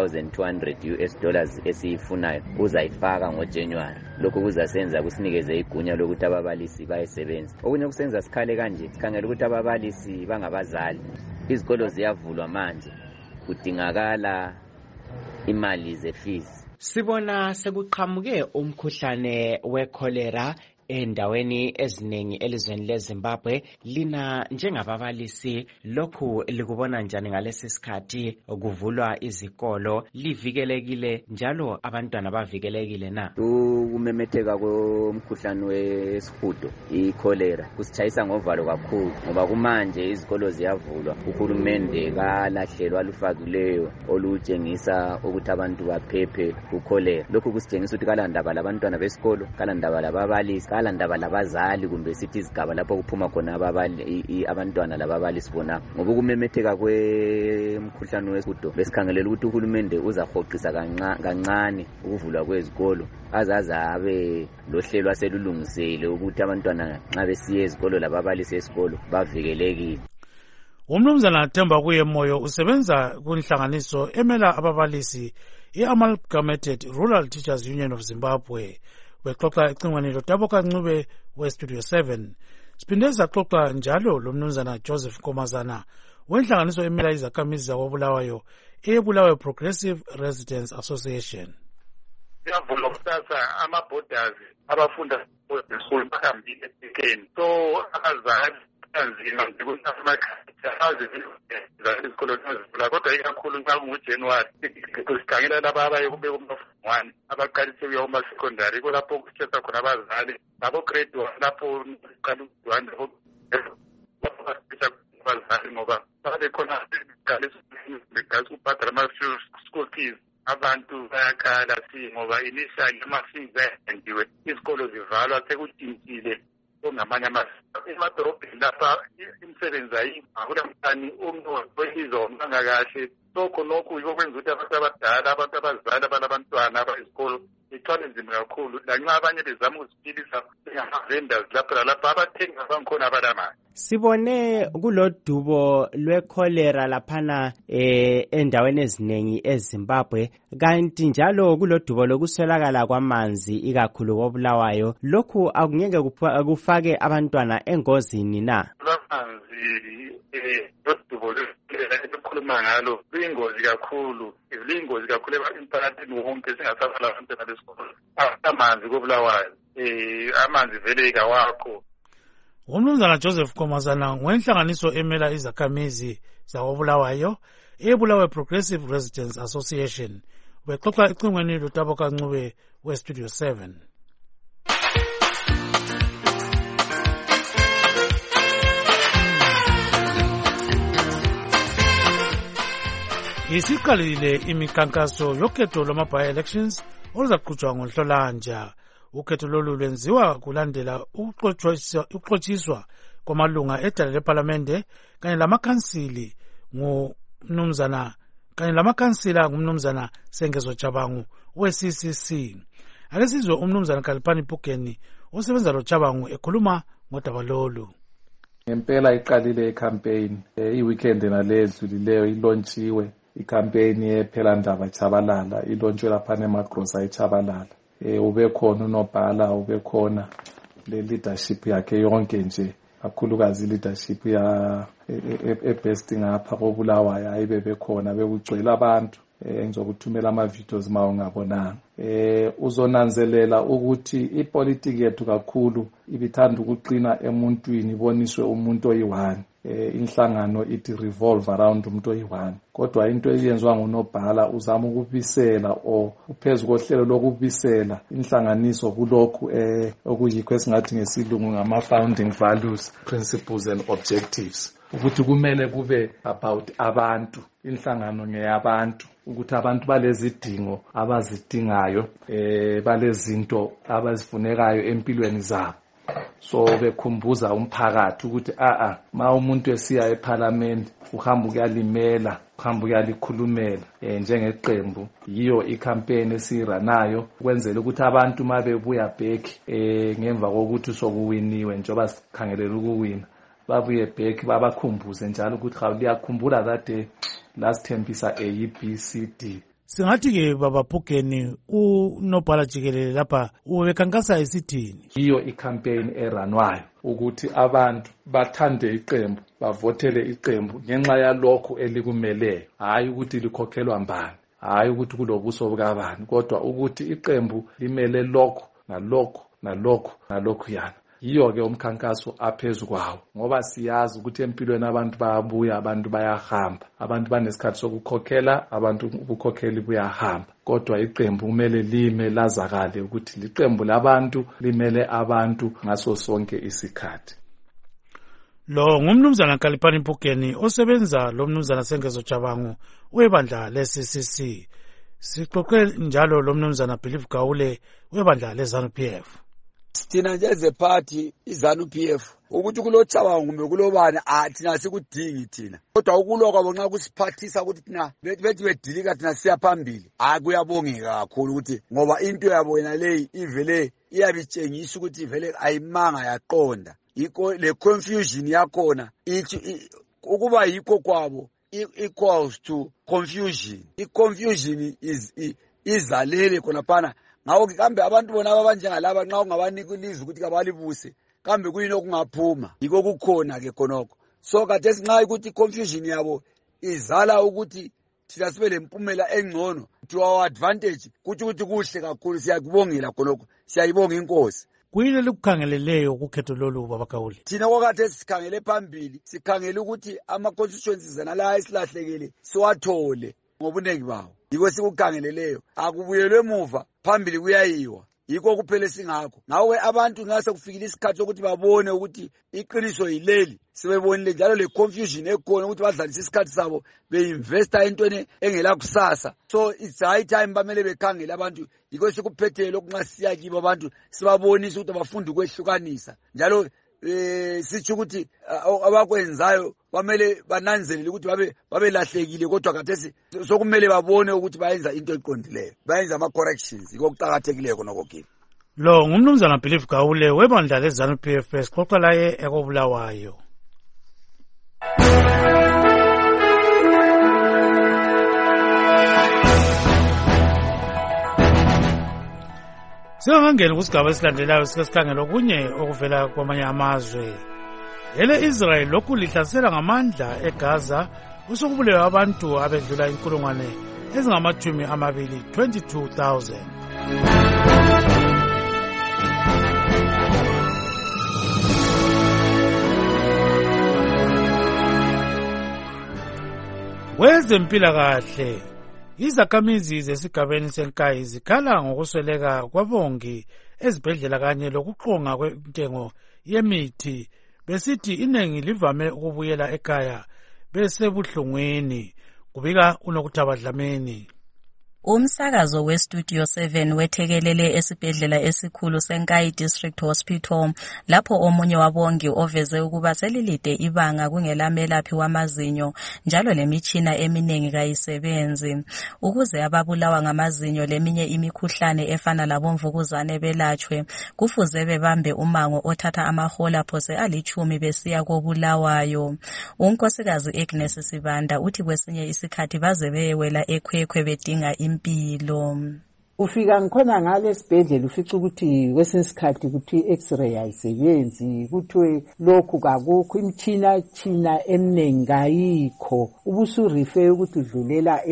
i$1,200 esiyifunayo uzayifaka ngoJanuary. Lokho kuzasenza kusinikeze igunya lokuthi ababalisi bayesebenza. Okunye kusenza sikhale kanje sikhangela ukuthi ababalisi bangabazali. Izikolo ziyavulwa manje kudingakala imali ze-fees. Sibona sekuqhamuke umkhuhlane wekholera endaweni eziningi elizweni leZimbabwe. Lina njengababalisi lokhu likubona njani ngalesi sikhathi kuvulwa izikolo? Livikelekile njalo abantwana bavikelekile na? Ukumemetheka komkhuhlane wesihudo ikholera kusitshayisa ngovalo kakhulu ngoba kumanje izikolo ziyavulwa. Uhulumende kalahlelwa alufakileyo olutshengisa ukuthi abantu baphephe ukholera. Lokhu kusitshengisa ukuthi kalandaba labantwana besikolo, kalandaba lababalisi, kalandaba labazali kumbe sithi izigaba lapho kuphuma khona abantwana lababalisi bona. Ngoba ukumemetheka kwemkhuhlane wesihudo besikhangelela ukuthi uhulumende uzahoqisa kancane ukuvulwa kwezikolo azabe lohlelo aselulungisele ukuthi abantwana nxa besiya ezikolo lababalisi esikolo bavikelekile. Umnumzana Themba kuye Moyo usebenza kunhlanganiso emela ababalisi i-Amalgamated Rural Teachers Union of Zimbabwe. Bexoxa ecingweni loTaboka Ncube weStudio 7. Siphinde saxoxa njalo lomnumzana Joseph Komazana wenhlanganiso emela izakhamizi zakwabulawayo eBulawayo Progressive Residents Association. Siyavula kusasa ama-borders abafunda school bahambile esikeni. So abazali kanzima nje ukuthi amakhaya izikolo zivula kodwa ikakhulu nxa kunguJanuary sikhangela laba abaye kube kuma-1 abaqalise ukuya kuma-secondary kulapho kusetha khona abazali nabo-grade 1 lapho qala ukudwanda abazali ngoba babe khona beqalisa ukubhadala ama-school fees. Abantu bayakhala ngoba initially ama-fees ayenziwe izikolo zivalwa sekutshintshile ongamanye emadorobheni lapha imisebenzi ayikho akulamhlani umntu welizwe bangaphathanga kahle so khonokho yiko kwenza ukuthi abantu abadala abantu abazali abalabantwana abayizikolo ithwale nzima kakhulu lanxa abanye bezama ukuziphilisa bengama-vendors lapho lalapho abathengi abangikhona abalamali. Sibone kulodubo lwekholera laphana endaweni eziningi eZimbabwe kanti njalo kulodubo lokuswelakala kwamanzi ikakhulu koBulawayo. Lokhu akungeke kufake abantwana engozini na? Amanzi lodubo lokukhuluma ngalo luyingozi kakhulu emphakathini wonke singasabala abantwana besikolo. Amanzi koBulawayo amanzi vele kawakho. Umnumzana Joseph Komazana wenhlanganiso emela izakhamizi zakoBulawayo eBulawayo Progressive Residents Association ubexoxa ecingweni loTabo Kancube weStudio 7. Isiqalile imikhankaso yokhetho lwama-by-elections oluzaqhutshwa ngoNhlolanja. Ukhetho lolu lwenziwa kulandela ukuxotshiswa kwamalunga edala leParlamente kanye lamakhansila ngumnumzana Sengezo Chabangu we-CCC. Ake sizwe umnumzana Kalipani Pukeni osebenza loChabangu ekhuluma ngodaba lolu. Ngempela iqalile icampaign i-weekend naledlulileyo ilontshiwe icampaign yephela ndaba Chabalala ilontshwe lapha eMagrosa eChabalala. Ube khona unobhala ube khona le leadership yakhe yonke nje kakhulukazi leadership ya ebest ngapha koBulawayo ayibe bekhona bekugcwele abantu ngizokuthumela ama-videos ma ungabonanga. Uzonanzelela ukuthi ipolitiki yethu kakhulu ibithanda ukuqina emuntwini iboniswe umuntu oyi-one. Inhlangano ithi revolve around umuntu oyi-one. Kodwa into eyenziwa ngunobhala uzama ukubisela o uphezu kohlelo lokubisela inhlanganiso kulokhu okuyikho esingathi ngesilungu ngama-founding values, principles and objectives. Ukuthi kumele kube about abantu, inhlangano ngeyabantu, ukuthi abantu balezidingo abazidingayo, balezinto abazifunekayo empilweni zabo. So bekhumbuza umphakathi ukuthi ma umuntu esiya eParliament uhamba ukuyalimela, uhamba ukuyalikhulumela njengeqembu. Yiyo icampaign esiranayo ukwenzela ukuthi abantu mabebuya back ngemva kokuthi sokuwiniwe njengoba sikhangelela ukuwina babuye back babakhumbuze njalo ukuthi liyakhumbula that day lasithembisa ABCD. Singathi-ke Baba Pukeni unobhala jikelele lapha ubekhankasa isithini? Iyo icampaign eranwayo ukuthi abantu bathande iqembu bavotele iqembu ngenxa yalokho elikumeleyo, hayi ukuthi likhokhelwa mbani, hayi ukuthi kulobuso bukabani, kodwa ukuthi iqembu limele lokho nalokho nalokho nalokho yana. Yiyo ke umkhankaso aphezu kwawo ngoba siyazi ukuthi empilweni abantu bayabuya, abantu bayahamba, abantu banesikhathi sokukhokhela, abantu ubukhokheli buyahamba, kodwa iqembu kumele lime lazakale ukuthi liqembu labantu limele abantu ngaso sonke isikhathi. Lo ngumnumzana Kalipani Pukeni osebenza lo mnumzana Sengezo Chabangu webandla le-CCC. Sixoxe njalo lo mnumzana Believe Gawule webandla le-ZANU-PF. Thina njeze party iZANU-PF ukuthi kuloChabangu kumbe kulobani thina sikudingi thina, kodwa ukulwa kwabo nxa kusiphathisa ukuthi thina bethi bedilika thina siya phambili kuyabongeka kakhulu ukuthi ngoba into yabo yena leyi ivele iyabitshengisa ukuthi vele ayimanga yaqonda. Yikho le confusion yakhona ithi ukuba yikho kwabo equals to confusion. I-confusion izalele khona phana. Ngawo kambe abantu bona abanjengalaba nxa ungabanika ilizwi ukuthi kabalibuse kambe kuyini okungaphuma yiko kukhona ke khonokho. So kade nxa ukuthi confusion yabo izala ukuthi thina sibe lempumela engcono to our advantage ukuthi kuhle kakhulu. Siyakubongela khonokho, siyayibonga inkosi. Kuyini likukhangeleleyo kukhetho lolu Baba Gawule? Thina kwakade sikhangele phambili, sikhangele ukuthi ama-constituencies la esilahlekele siwathole ngobunengi bawo. Yiko sikukhangeleleyo, akubuyelwe emuva, phambili kuyayiwa. Yiko kuphela singakho. Ngawe abantu ngase kufikile isikhathi sokuthi babone ukuthi iqiniso yileli. Sebebonile njalo le confusion ekhona ukuthi badlalise isikhathi sabo beinvesta entweni engela kusasa. So it's high time bamele bekhangele abantu. Yiko sikuphethele okunxa siya kibo abantu sibabonisa ukuthi abafunda ukwehlukanisa. Njalo sitsho ukuthi abakwenzayo bamele bananzelele ukuthi babelahlekile kodwa khathesi sokumele babone ukuthi bayenza into eqondileyo, bayenza ama-corrections. Yiko kuqakathekileyo khonokho kimi. Lo ngumnumzana Believe Gawule webandla leZANU-PF xoxa laye ekobulawayo. Singangena kusigaba esilandelayo sikesikhangelo kunye okuvela kwamanye amazwe. Ele Israel lokhu lihlasela ngamandla eGaza usokubulewe abantu abedlula 22,000. Wezempilakahle izakhamizi zesigabeni senkayi zikhala ngokusweleka kwabongi ezibhedlela kanye lokuqonga kwentengo yemithi besithi iningi livame ukubuyela ekhaya besebuhlungweni. Kubika uNokuthaba Dlamini. Umsakazo weStudio 7 wethekelele esibhedlela esikhulu seNkayi District Hospital lapho omunye wabongi oveze ukuba selilide ibanga kungelamelaphi wamazinyo njalo lemitshina eminingi kayisebenzi. Ukuze ababulawa ngamazinyo leminye imikhuhlane efana labomvukuzane belatshwe kufuze bebambe umango othatha amahola phose ali10 besiya kobulawayo. Unkosikazi Agnes Sibanda uthi kwesinye isikhathi baze beyewela ekhwekhwe bedinga impilo. Ufika ngikhona ngale sibhedlela ufica ukuthi kwesinye isikhathi kuthi i-x-ray ayisebenzi, kuthiwe lokhu kakukho, imtshina eminingi ayikho, ubusurife ukuthi udlulela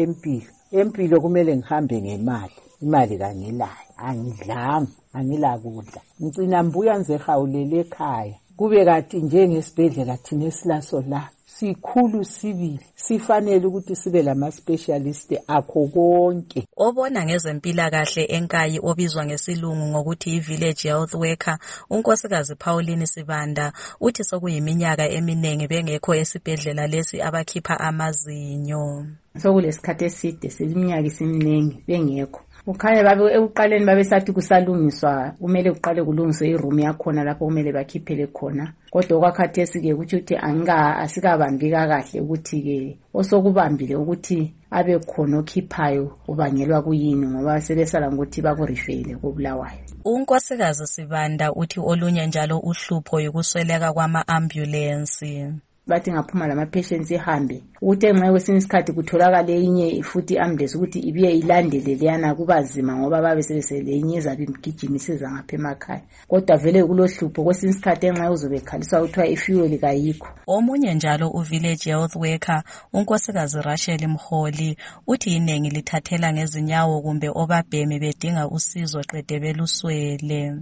empilo kumele ngihambe ngemali, imali kangelayo, angidlanga, angilakudla, ngicina mbuya nzehawulele ekhaya. Kube kathi njengesibhedlela thina esilaso la sikhulu sibili, sifanele ukuthi sibe lama-specialist akho konke. Obona ngezempilakahle eNkayi obizwa ngesilungu ngokuthi i-Village Health Worker, unkosikazi Pauline Sibanda uthi sokuyiminyaka eminingi bengekho esibhedlela lesi abakhipha amazinyo. Sokulesikhathi eside seminyaka isiningi bengekho. Ukhanya babe ekuqaleni babesathi kusalungiswa, kumele kuqale kulungiswe iroom yakhona lapho kumele bakhiphele khona. Kodwa okwakhathesi ke ukuthi asikabambi kahle ukuthi ke osokubambile ukuthi abe khona okhiphayo ubangelwa kuyini ngoba sebesala ngokuthi bakurifele kobulawayo. Unkosikazi Sibanda uthi olunye njalo uhlupho yokusweleka kwama-ambulance. Bathi ngaphuma lama-patients ihambe ukuthi enxa kwesinye isikhathi kutholakale inye futhi ambulance ukuthi ibiye ilandele leyana kubazima ngoba babe sebesele inye ezabe imgijimisiza ngapha emakhaya. Kodwa vele kulohlupho kwesinye isikhathi enxa uzobekhalisa kuthiwa ifuel kayikho. Omunye njalo u-Village Health Worker unkosikazi Rachel Mholi uthi iningi lithathela ngezinyawo kumbe obabhemi bedinga usizo qede beluswele.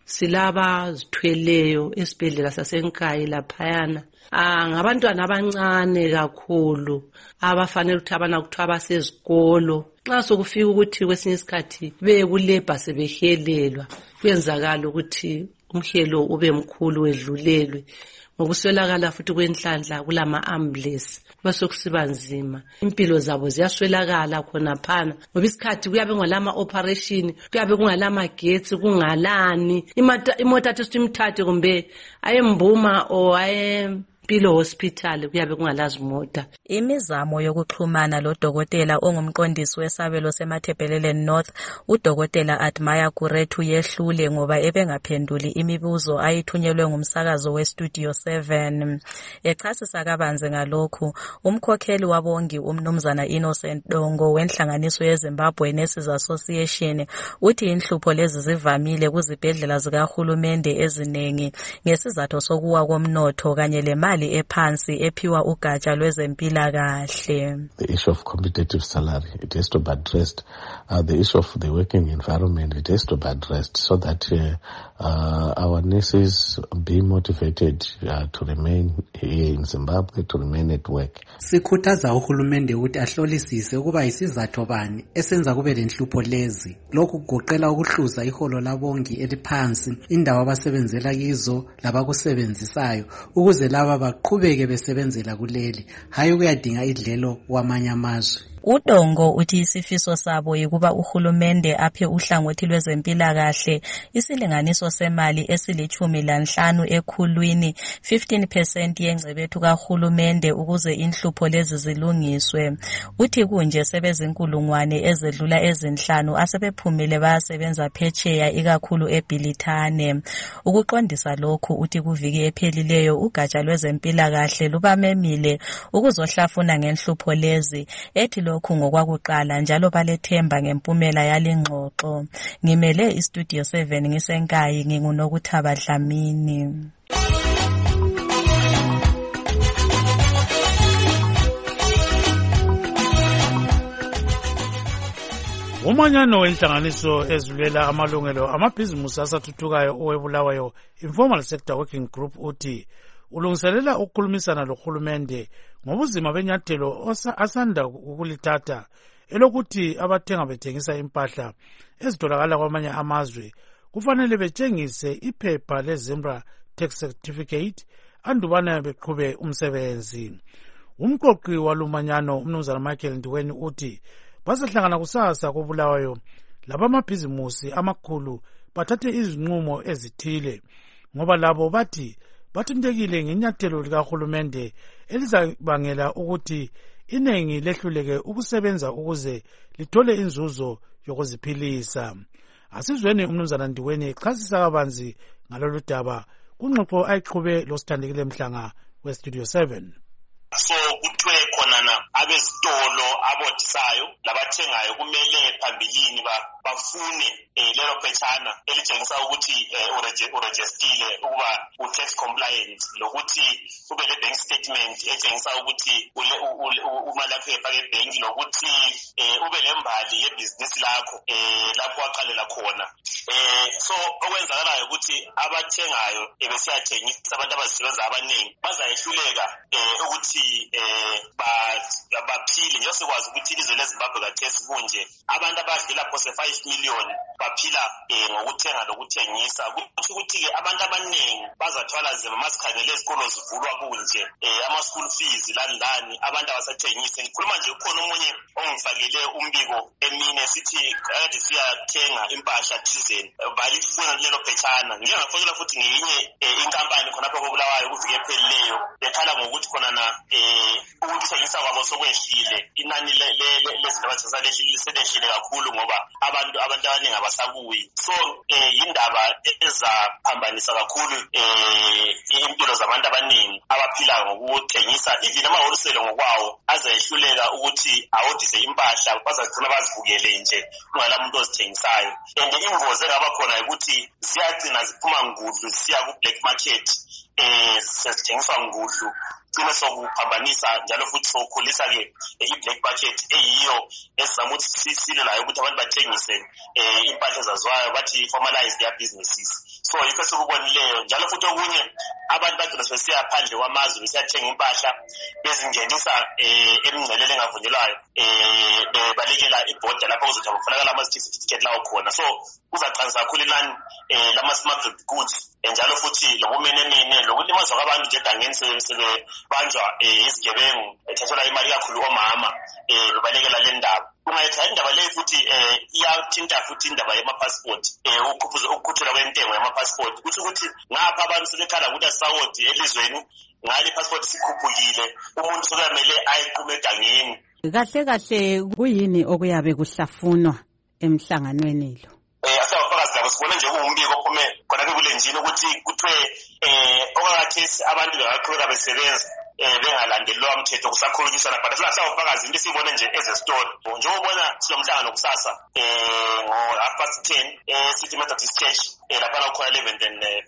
Silaba zithweleyo esibhedlela saseNkayi laphayana ngabantwana abancane kakhulu abafanele ukuthi abana kuthiwa basezikolo. Nxa sokufika ukuthi kwesinye isikhathi bekulebha sebehelelwa kuyenzakala ukuthi umhelo ube mkhulu wedlulelwe ngokuswelakala futhi kwenhlanhla kulama-ambulance basekusiba nzima, impilo zabo ziyaswelakala khona phana ngoba isikhathi kuyabe kungalama-operation, kuyabe kungalamagetsi, kungalani imota athi sithi imthathe kumbe ayembuma o Pilo Hospital kuyabe kungalazimota. Imizamo yokuxhumana lodokotela ongumqondisi wesabelo seMathebhelele North udokotela Admire Kurethu yehlule ngoba ebengaphenduli imibuzo ayithunyelwe ngumsakazo weStudio 7. Echasisa kabanzi ngalokhu umkhokheli wabongi umnumzana Innocent Dongo wenhlanganiso yeZimbabwe Nurses Association uthi inhlupho lezi zivamile kuzibhedlela zikahulumende eziningi ngesizathu sokuwa komnotho kanye lemali ephansi ephiwa ugatsha lwezempilakahle. The issue of competitive salary, it has to be addressed. The issue of the working environment, it has to be addressed so that our nurses be motivated to remain here in Zimbabwe, to remain at work. Sikhuthaza uhulumende ukuthi ahlolisise ukuba isizathu bani esenza kube lenhlupho lezi. Lokhu kugoqela ukuhluza iholo labongi eliphansi, indawo abasebenzela kizo labakusebenzisayo ukuze laba baqhubeke besebenzela kuleli, hayi kuyadinga idlelo kwamanye amazwe. uDongo uthi isifiso sabo yikuba uhulumende aphe uhlangothi lwezempilakahle isilinganiso semali esili-15 ekhulwini 15% yengcebethu kahulumende ukuze inhlupho lezi zilungiswe. Uthi kunje sebezinkulungwane ezedlula ezinhlanu asebephumile bayasebenza phetsheya ikakhulu eBhilithane. Ukuqondisa lokhu uthi kuviki ephelileyo ugatsha lwezempilakahle lubamemile ukuzohlafuna ngenhlupho lezi ethi lokhu ngokwakuqala njalo balethemba ngempumela yalingxoxo. Ngimele iStudio 7 ngisenkayi nginguNokuthaba Dlamini. Umanyano wenhlanganiso ezilwela amalungelo amabhizimusi asathuthukayo owebulawayo Informal Sector Working Group uthi ulungiselela ukukhulumisana lohulumende ngobuzima benyathelo asanda ukulithatha elokuthi abathenga bethengisa impahla ezitholakala kwamanye amazwe kufanele betshengise iphepha leZimbra Tax Certificate andubana beqhube umsebenzi. Umqoqi walumanyano umnumzana Michael Ndiweni uthi basahlangana kusasa kobulawayo labamabhizimusi amakhulu bathathe izinqumo ezithile ngoba labo bathi bathintekile ngenyathelo likahulumende elizabangela ukuthi inengi lehluleke ukusebenza ukuze lithole inzuzo yokuziphilisa. Asizweni umnumzana Ndiweni echasisa kabanzi ngalolu daba kungxoxo ayiqhube loSithandekile Mhlanga weStudio 7. So kuthiwe khonana abezitolo abothisayo labathengayo kumele phambilini bafune lelo phetshana elitshengisa ukuthi urejistile ukuba u-tax compliant lokuthi ube le-bank statement etshengisa ukuthi imali yakho efake ebhenki lokuthi ube lembali yebhizinisi lakho lapho waqalela khona. So okwenzakalayo ukuthi abathengayo besiyathengisa abantu abazisebenza abaningi bazayehluleka ukuthi baphile nje sikwazi ukuthi ilizwe leZimbabwe kathesi kunje abantu abadlula phose 5 million baphila ngokuthenga lokuthengisa ukuthi ke abantu abaningi bazathwala nzima masikhangele izikolo zivulwa kunje ama-school fees lani abantu abasathengisi. Ngikhuluma nje ukhona omunye ongifakele umbiko emine sithi kade siyathenga impahla thizeni balifuna lelo phetshana. Ngike ngafakela futhi ngenye inkampani khonapho kobulawayo kuvike ephelileyo bekhala ngokuthi khona na ukuthengisa kwabo sokwehlile inani lezindaba selehlile kakhulu ngoba abantu abaningi abasabuyi. So indaba ezaphambanisa kakhulu impilo zabantu abaningi abaphila ngokuthengisa. Even amahholiselo ngokwawo azayehluleka ukuthi ahodise impahla bazagcina bazivukele nje kungala muntu ozithengisayo. And ingozi engaba khona ukuthi ziyagcina ziphuma ngudlu siya ku-black market sezithengiswa ngudlu gcine sokuphambanisa njalo futhi sokukhulisa-ke i-black market eyiyo esizama ukuthi sisile layo ukuthi abantu bathengise impahla ezaziwayo bathi formalize their businesses. So yikho sikubonileyo njalo futhi okunye abantu bagcina sebesiya phandle kwamazwe besiyathenga impahla bezingenisa emingcelele engavunyelwayo bebalekela ibhoda lapho kuzothi kufunakala ama-certificate lawo khona. So kuzaqanisa kakhulu inani lama-smuggled goods njalo futhi lobumenemene lokulimazwa kwabantu nje dangeni sebebanjwa izigebengu ethathelwa imali kakhulu omama bebalekela le ndaba. Kungayetha indaba leyo futhi iyathinta futhi indaba yama-passport ukukhuphula kwentengo yama-passport kuthi ukuthi ngapha abantu sebekhala ukuthi asisawodi elizweni ngale passport sikhuphukile umuntu sokumele ayiqume egangeni. Kahle kuyini okuyabe kuhlafunwa emhlanganweni lo? Asawufakazi labo sibone nje kuwumbiko ophume khona kubulenjini ukuthi kuthiwe okakathesi abantu bengaqhubeka besebenza bengalandeli lowa mthetho kusakhulunyiswana but asawufakazi into esiyibone nje ezestori njengobona silomhlangano kusasa ngo-10:30 City Methodist Church laphana kukhona 11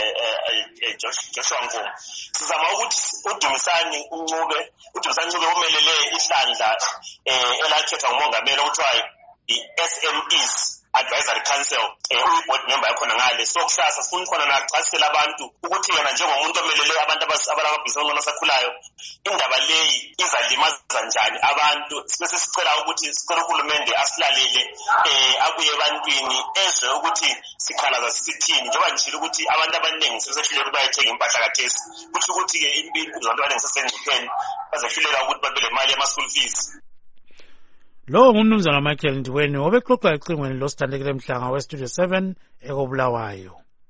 Joshua Nkomo. Sizama ukuthi uDumisani Ncube umelele ihlandla elakhethwa ngumongameli okuthiwa i-SMEs Advisory Council board member yakhona ngale. So kusasa sifuna khona nachasisela abantu ukuthi yena njengomuntu omelele abantu abalababhizinisi asakhulayo indaba leyi izalimaza njani abantu. Bese sicela ukuthi uhulumende asilalele abuye ebantwini ezwe ukuthi sikhalaza sisithini njengoba njilo ukuthi abantu abaningi sebesehluleka bayethenga impahla kathesi kuthi ukuthi-ke impilo zabantu abaningi sesengcupheni bazehluleka ukuthi babele mali yama-school fees. Lo ngumnumzana Michael Ndiweni obexoxa ecingweni losithandekile Mhlanga weStudio 7 ekobulawayo.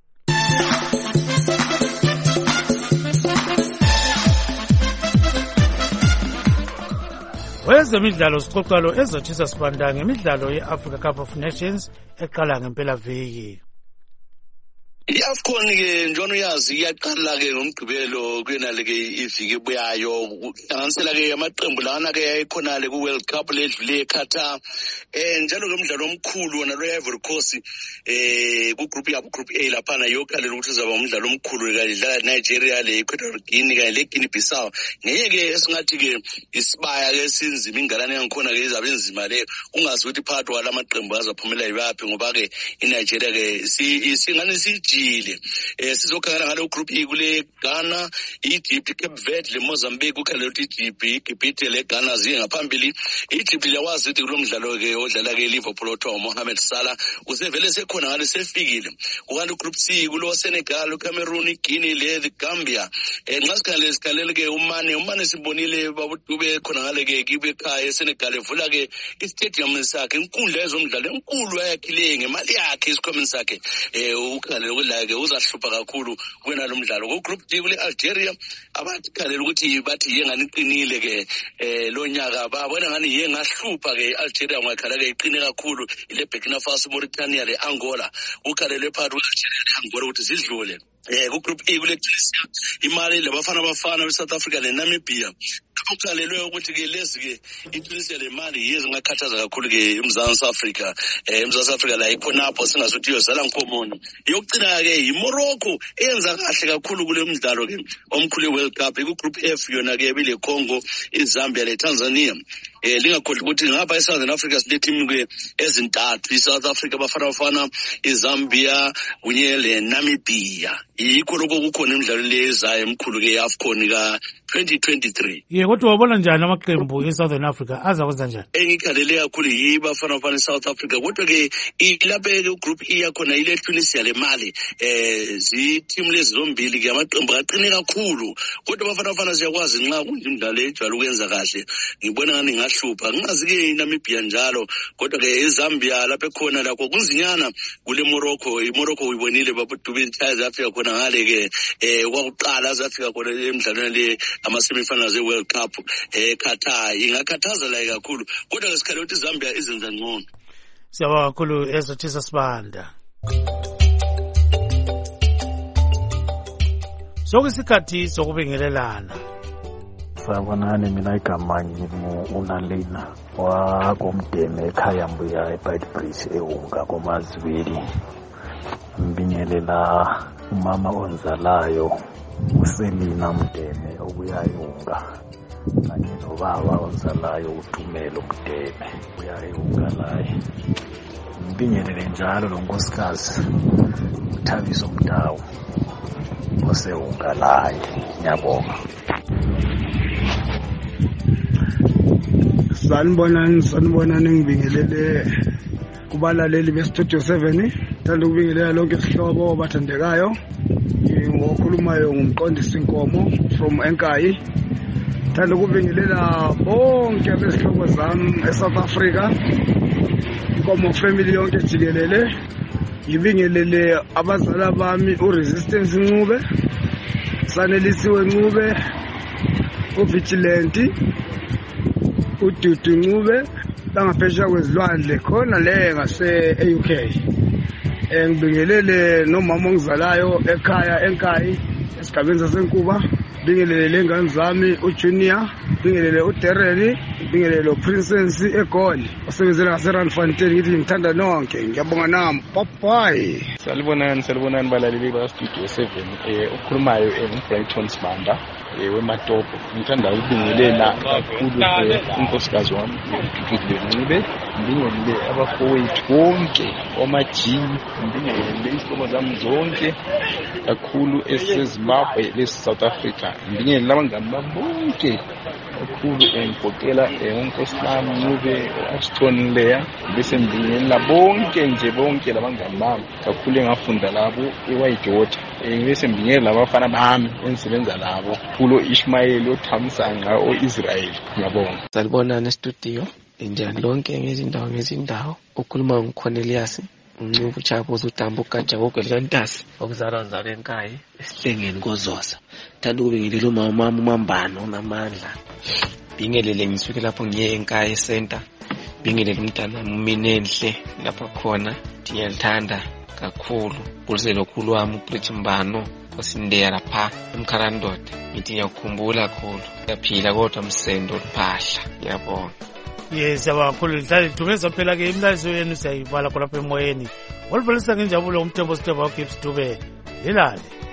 Wezemidlalo sixoxa lo ezotshisa sibanda ngemidlalo ye-Africa Cup of Nations eqala ngempelaviki. I-AFCON ke njalo uyazi iyaqala ke ngomgqibelo kwenale ke iviki ebuyayo hlanganisela ke amaqembu lana ke ayikhonale ku-World Cup ledlule eQatar njalo ke umdlalo omkhulu wona lo Ivory Coast ku-group yabo group A laphana yokhalela ukuthi uzaba umdlalo omkhulu kanye dlala Nigeria le Equatorial Guinea kanye le Guinea Bissau ngeke ke esingathi ke isibaya ke sinzima ingalane yangikhona ke izabe enzima le ungazi ukuthi phakathi kwala maqembu azaphumela yibapi ngoba ke iNigeria ke singane sijile sizokhangela ngalo group E kule Ghana, Egypt, Cape Verde le Mozambique ukhalela ukuthi Egypt le Ghana zingaphambili. Egypt liyawazi ukuthi kulo mdlalo ke odlala ke Liverpool othiwa Mohamed Salah usevele sekhona ngale sefikile. Kukanti group C kulo Senegal, Cameroon, Guinea le Gambia nxa sikhalele ke umane sibonile babutube khona ngale ke kibe ekhaya eSenegal evula ke istadium sakhe inkundla yezomdlalo enkulu ayakhileyo ngemali yakhe isikhwameni sakhe ukhalele ukudla ke uzahlupha kakhulu kwena lo mdlalo. Ku group D kule Algeria abathi khalele ukuthi bathi yengani iqinile ke lo nyaka babona ngani yengahlupha ke Algeria ngakhala ke iqine kakhulu ile Burkina Faso, Mauritania le Angola ukhalele phakathi kwe-Algeria le Angola ukuthi zidlule. Ku group E kule Tunisia imali labafana South Africa le Namibia ukhalelwe ukuthi ke lezi ke iTunisia le mali yizo ngakhathaza kakhulu ke eMzansi Africa la ikhonapho singazothi yozala nkomono yokugcina ke iMorocco eyenza kahle kakhulu kule mdlalo ke omkhulu weWorld Cup. Ku group F yona ke bile Congo, iZambia le Tanzania lingakhohlwa ukuthi ngapha eSouthern Africa sile team ke ezintathu iSouth Africa bafana iZambia kunye le Namibia yikho lokho kukhona imidlalo lezayo emkhulu ke AFCON ka 2023. Kodwa wabona njani amaqembu eSouthern Africa aza kwenza njani? Engikhalele kakhulu yibafana South Africa kodwa ke ilaphe ke group E yakhona ile Tunisia le Mali team lezi zombili ke amaqembu aqine kakhulu kodwa bafana siyakwazi nxa kunje imidlalo ejwayele ukwenza kahle ngibona ngani ngahlupha ngingazi ke iNamibia njalo kodwa ke eZambia lapha ekhona lakho kunzinyana kule Morocco uyibonile babudube Africa khona ngale ke kwakuqala zafika khona emidlalweni le ama-semifinals e-World Cup Qatar ingakhathaza la kakhulu kodwa ngesikhathi ukuthi iZambia izenza ngcono. Siyabonga kakhulu ezothisa sibanda. Sokusikhathi sokubingelelana. Sabonani mina igama ngimi uNalina wakomdeme ekhaya mbuya eBaitbridge eHunga koMazibili. Mbingelela umama onzalayo uSelina Mdeme obuya eHunga kanye nobaba onzalayo uThumelo Mdeme ubuya eHunga laye. Mbingelele njalo lo nkosikazi uThabiso Mdawu oseHunga laye. Ngiyabonga. Sanibonani ngibingelele kubalaleli beStudio 7 thanda ukubingelela lonke isihlobo bathandekayo. Ngokhulumayo ngumqondisi Nkomo from Enkayi. Thanda ukubingelela bonke abesihlobo zami eSouth Africa, Nkomo family yonke jikelele. Ngibingelele abazala bami uResistance Ncube, Sanelisiwe Ncube, uVigilant, uDudu Ncube bangaphesha kwezilwandle khona le ngase eUK. Ngibingelele nomama ongizalayo ekhaya Enkayi esigabeni saseNkuba. Bingelele lengane zami uJunior, bingelele uDerrell, bingelele uPrincess eGoli osebenzela ngaseRandfontein. Ngithi ngithanda nonke, ngiyabonga nami. Bye. Salibonani balaleli baStudio 7 ukukhulumayo eBrighton Sibanda weMatopo. Ngithanda ukubingelela kakhulu unkosikazi wami uNcube, mbingelele abafowethu bonke omaji, mbingelele isihlobo zami zonke kakhulu eseZimbabwe leSouth Africa, mbingelele abangani bami bonke kakhulu ngibhokela unkosikazi Ncube Ashton Leya, bese mbingelela bonke labangani bami kakhulu engafunda labo eWhite Water. Bese mbingelela abafana bami engisebenza labo kulo Ishmael oThamsanqa oIsrael. Ngiyabonga. Salibonani estudio. Njani lonke ngezindawo ukhuluma nguCornelius Ncube Chabuza uDambo uGajabuko likaNtasi okuzalwa nzalo eNkayi esihlengeni koZoza. Thanda ukubingelela umama uMambano onamandla. Bingelele ngisuke lapho ngiye eNkayi center. Bingelele umntana uMinenhle lapha khona. Ngiyalithanda kakhulu. Pulse lokhulu wami uPrich Mbano osindera lapha eMkharandoda. Ngithi ngiyakukhumbula kakhulu. Yaphila kodwa msendo liphahla. Ngiyabonga. Yes, abakhulu lihlale dumeza phela ke imlayiso yenu siyayivala khona lapha emoyeni. Walivalisa ngenjabulo umthembo Steve Gibbs Dube. Ilale.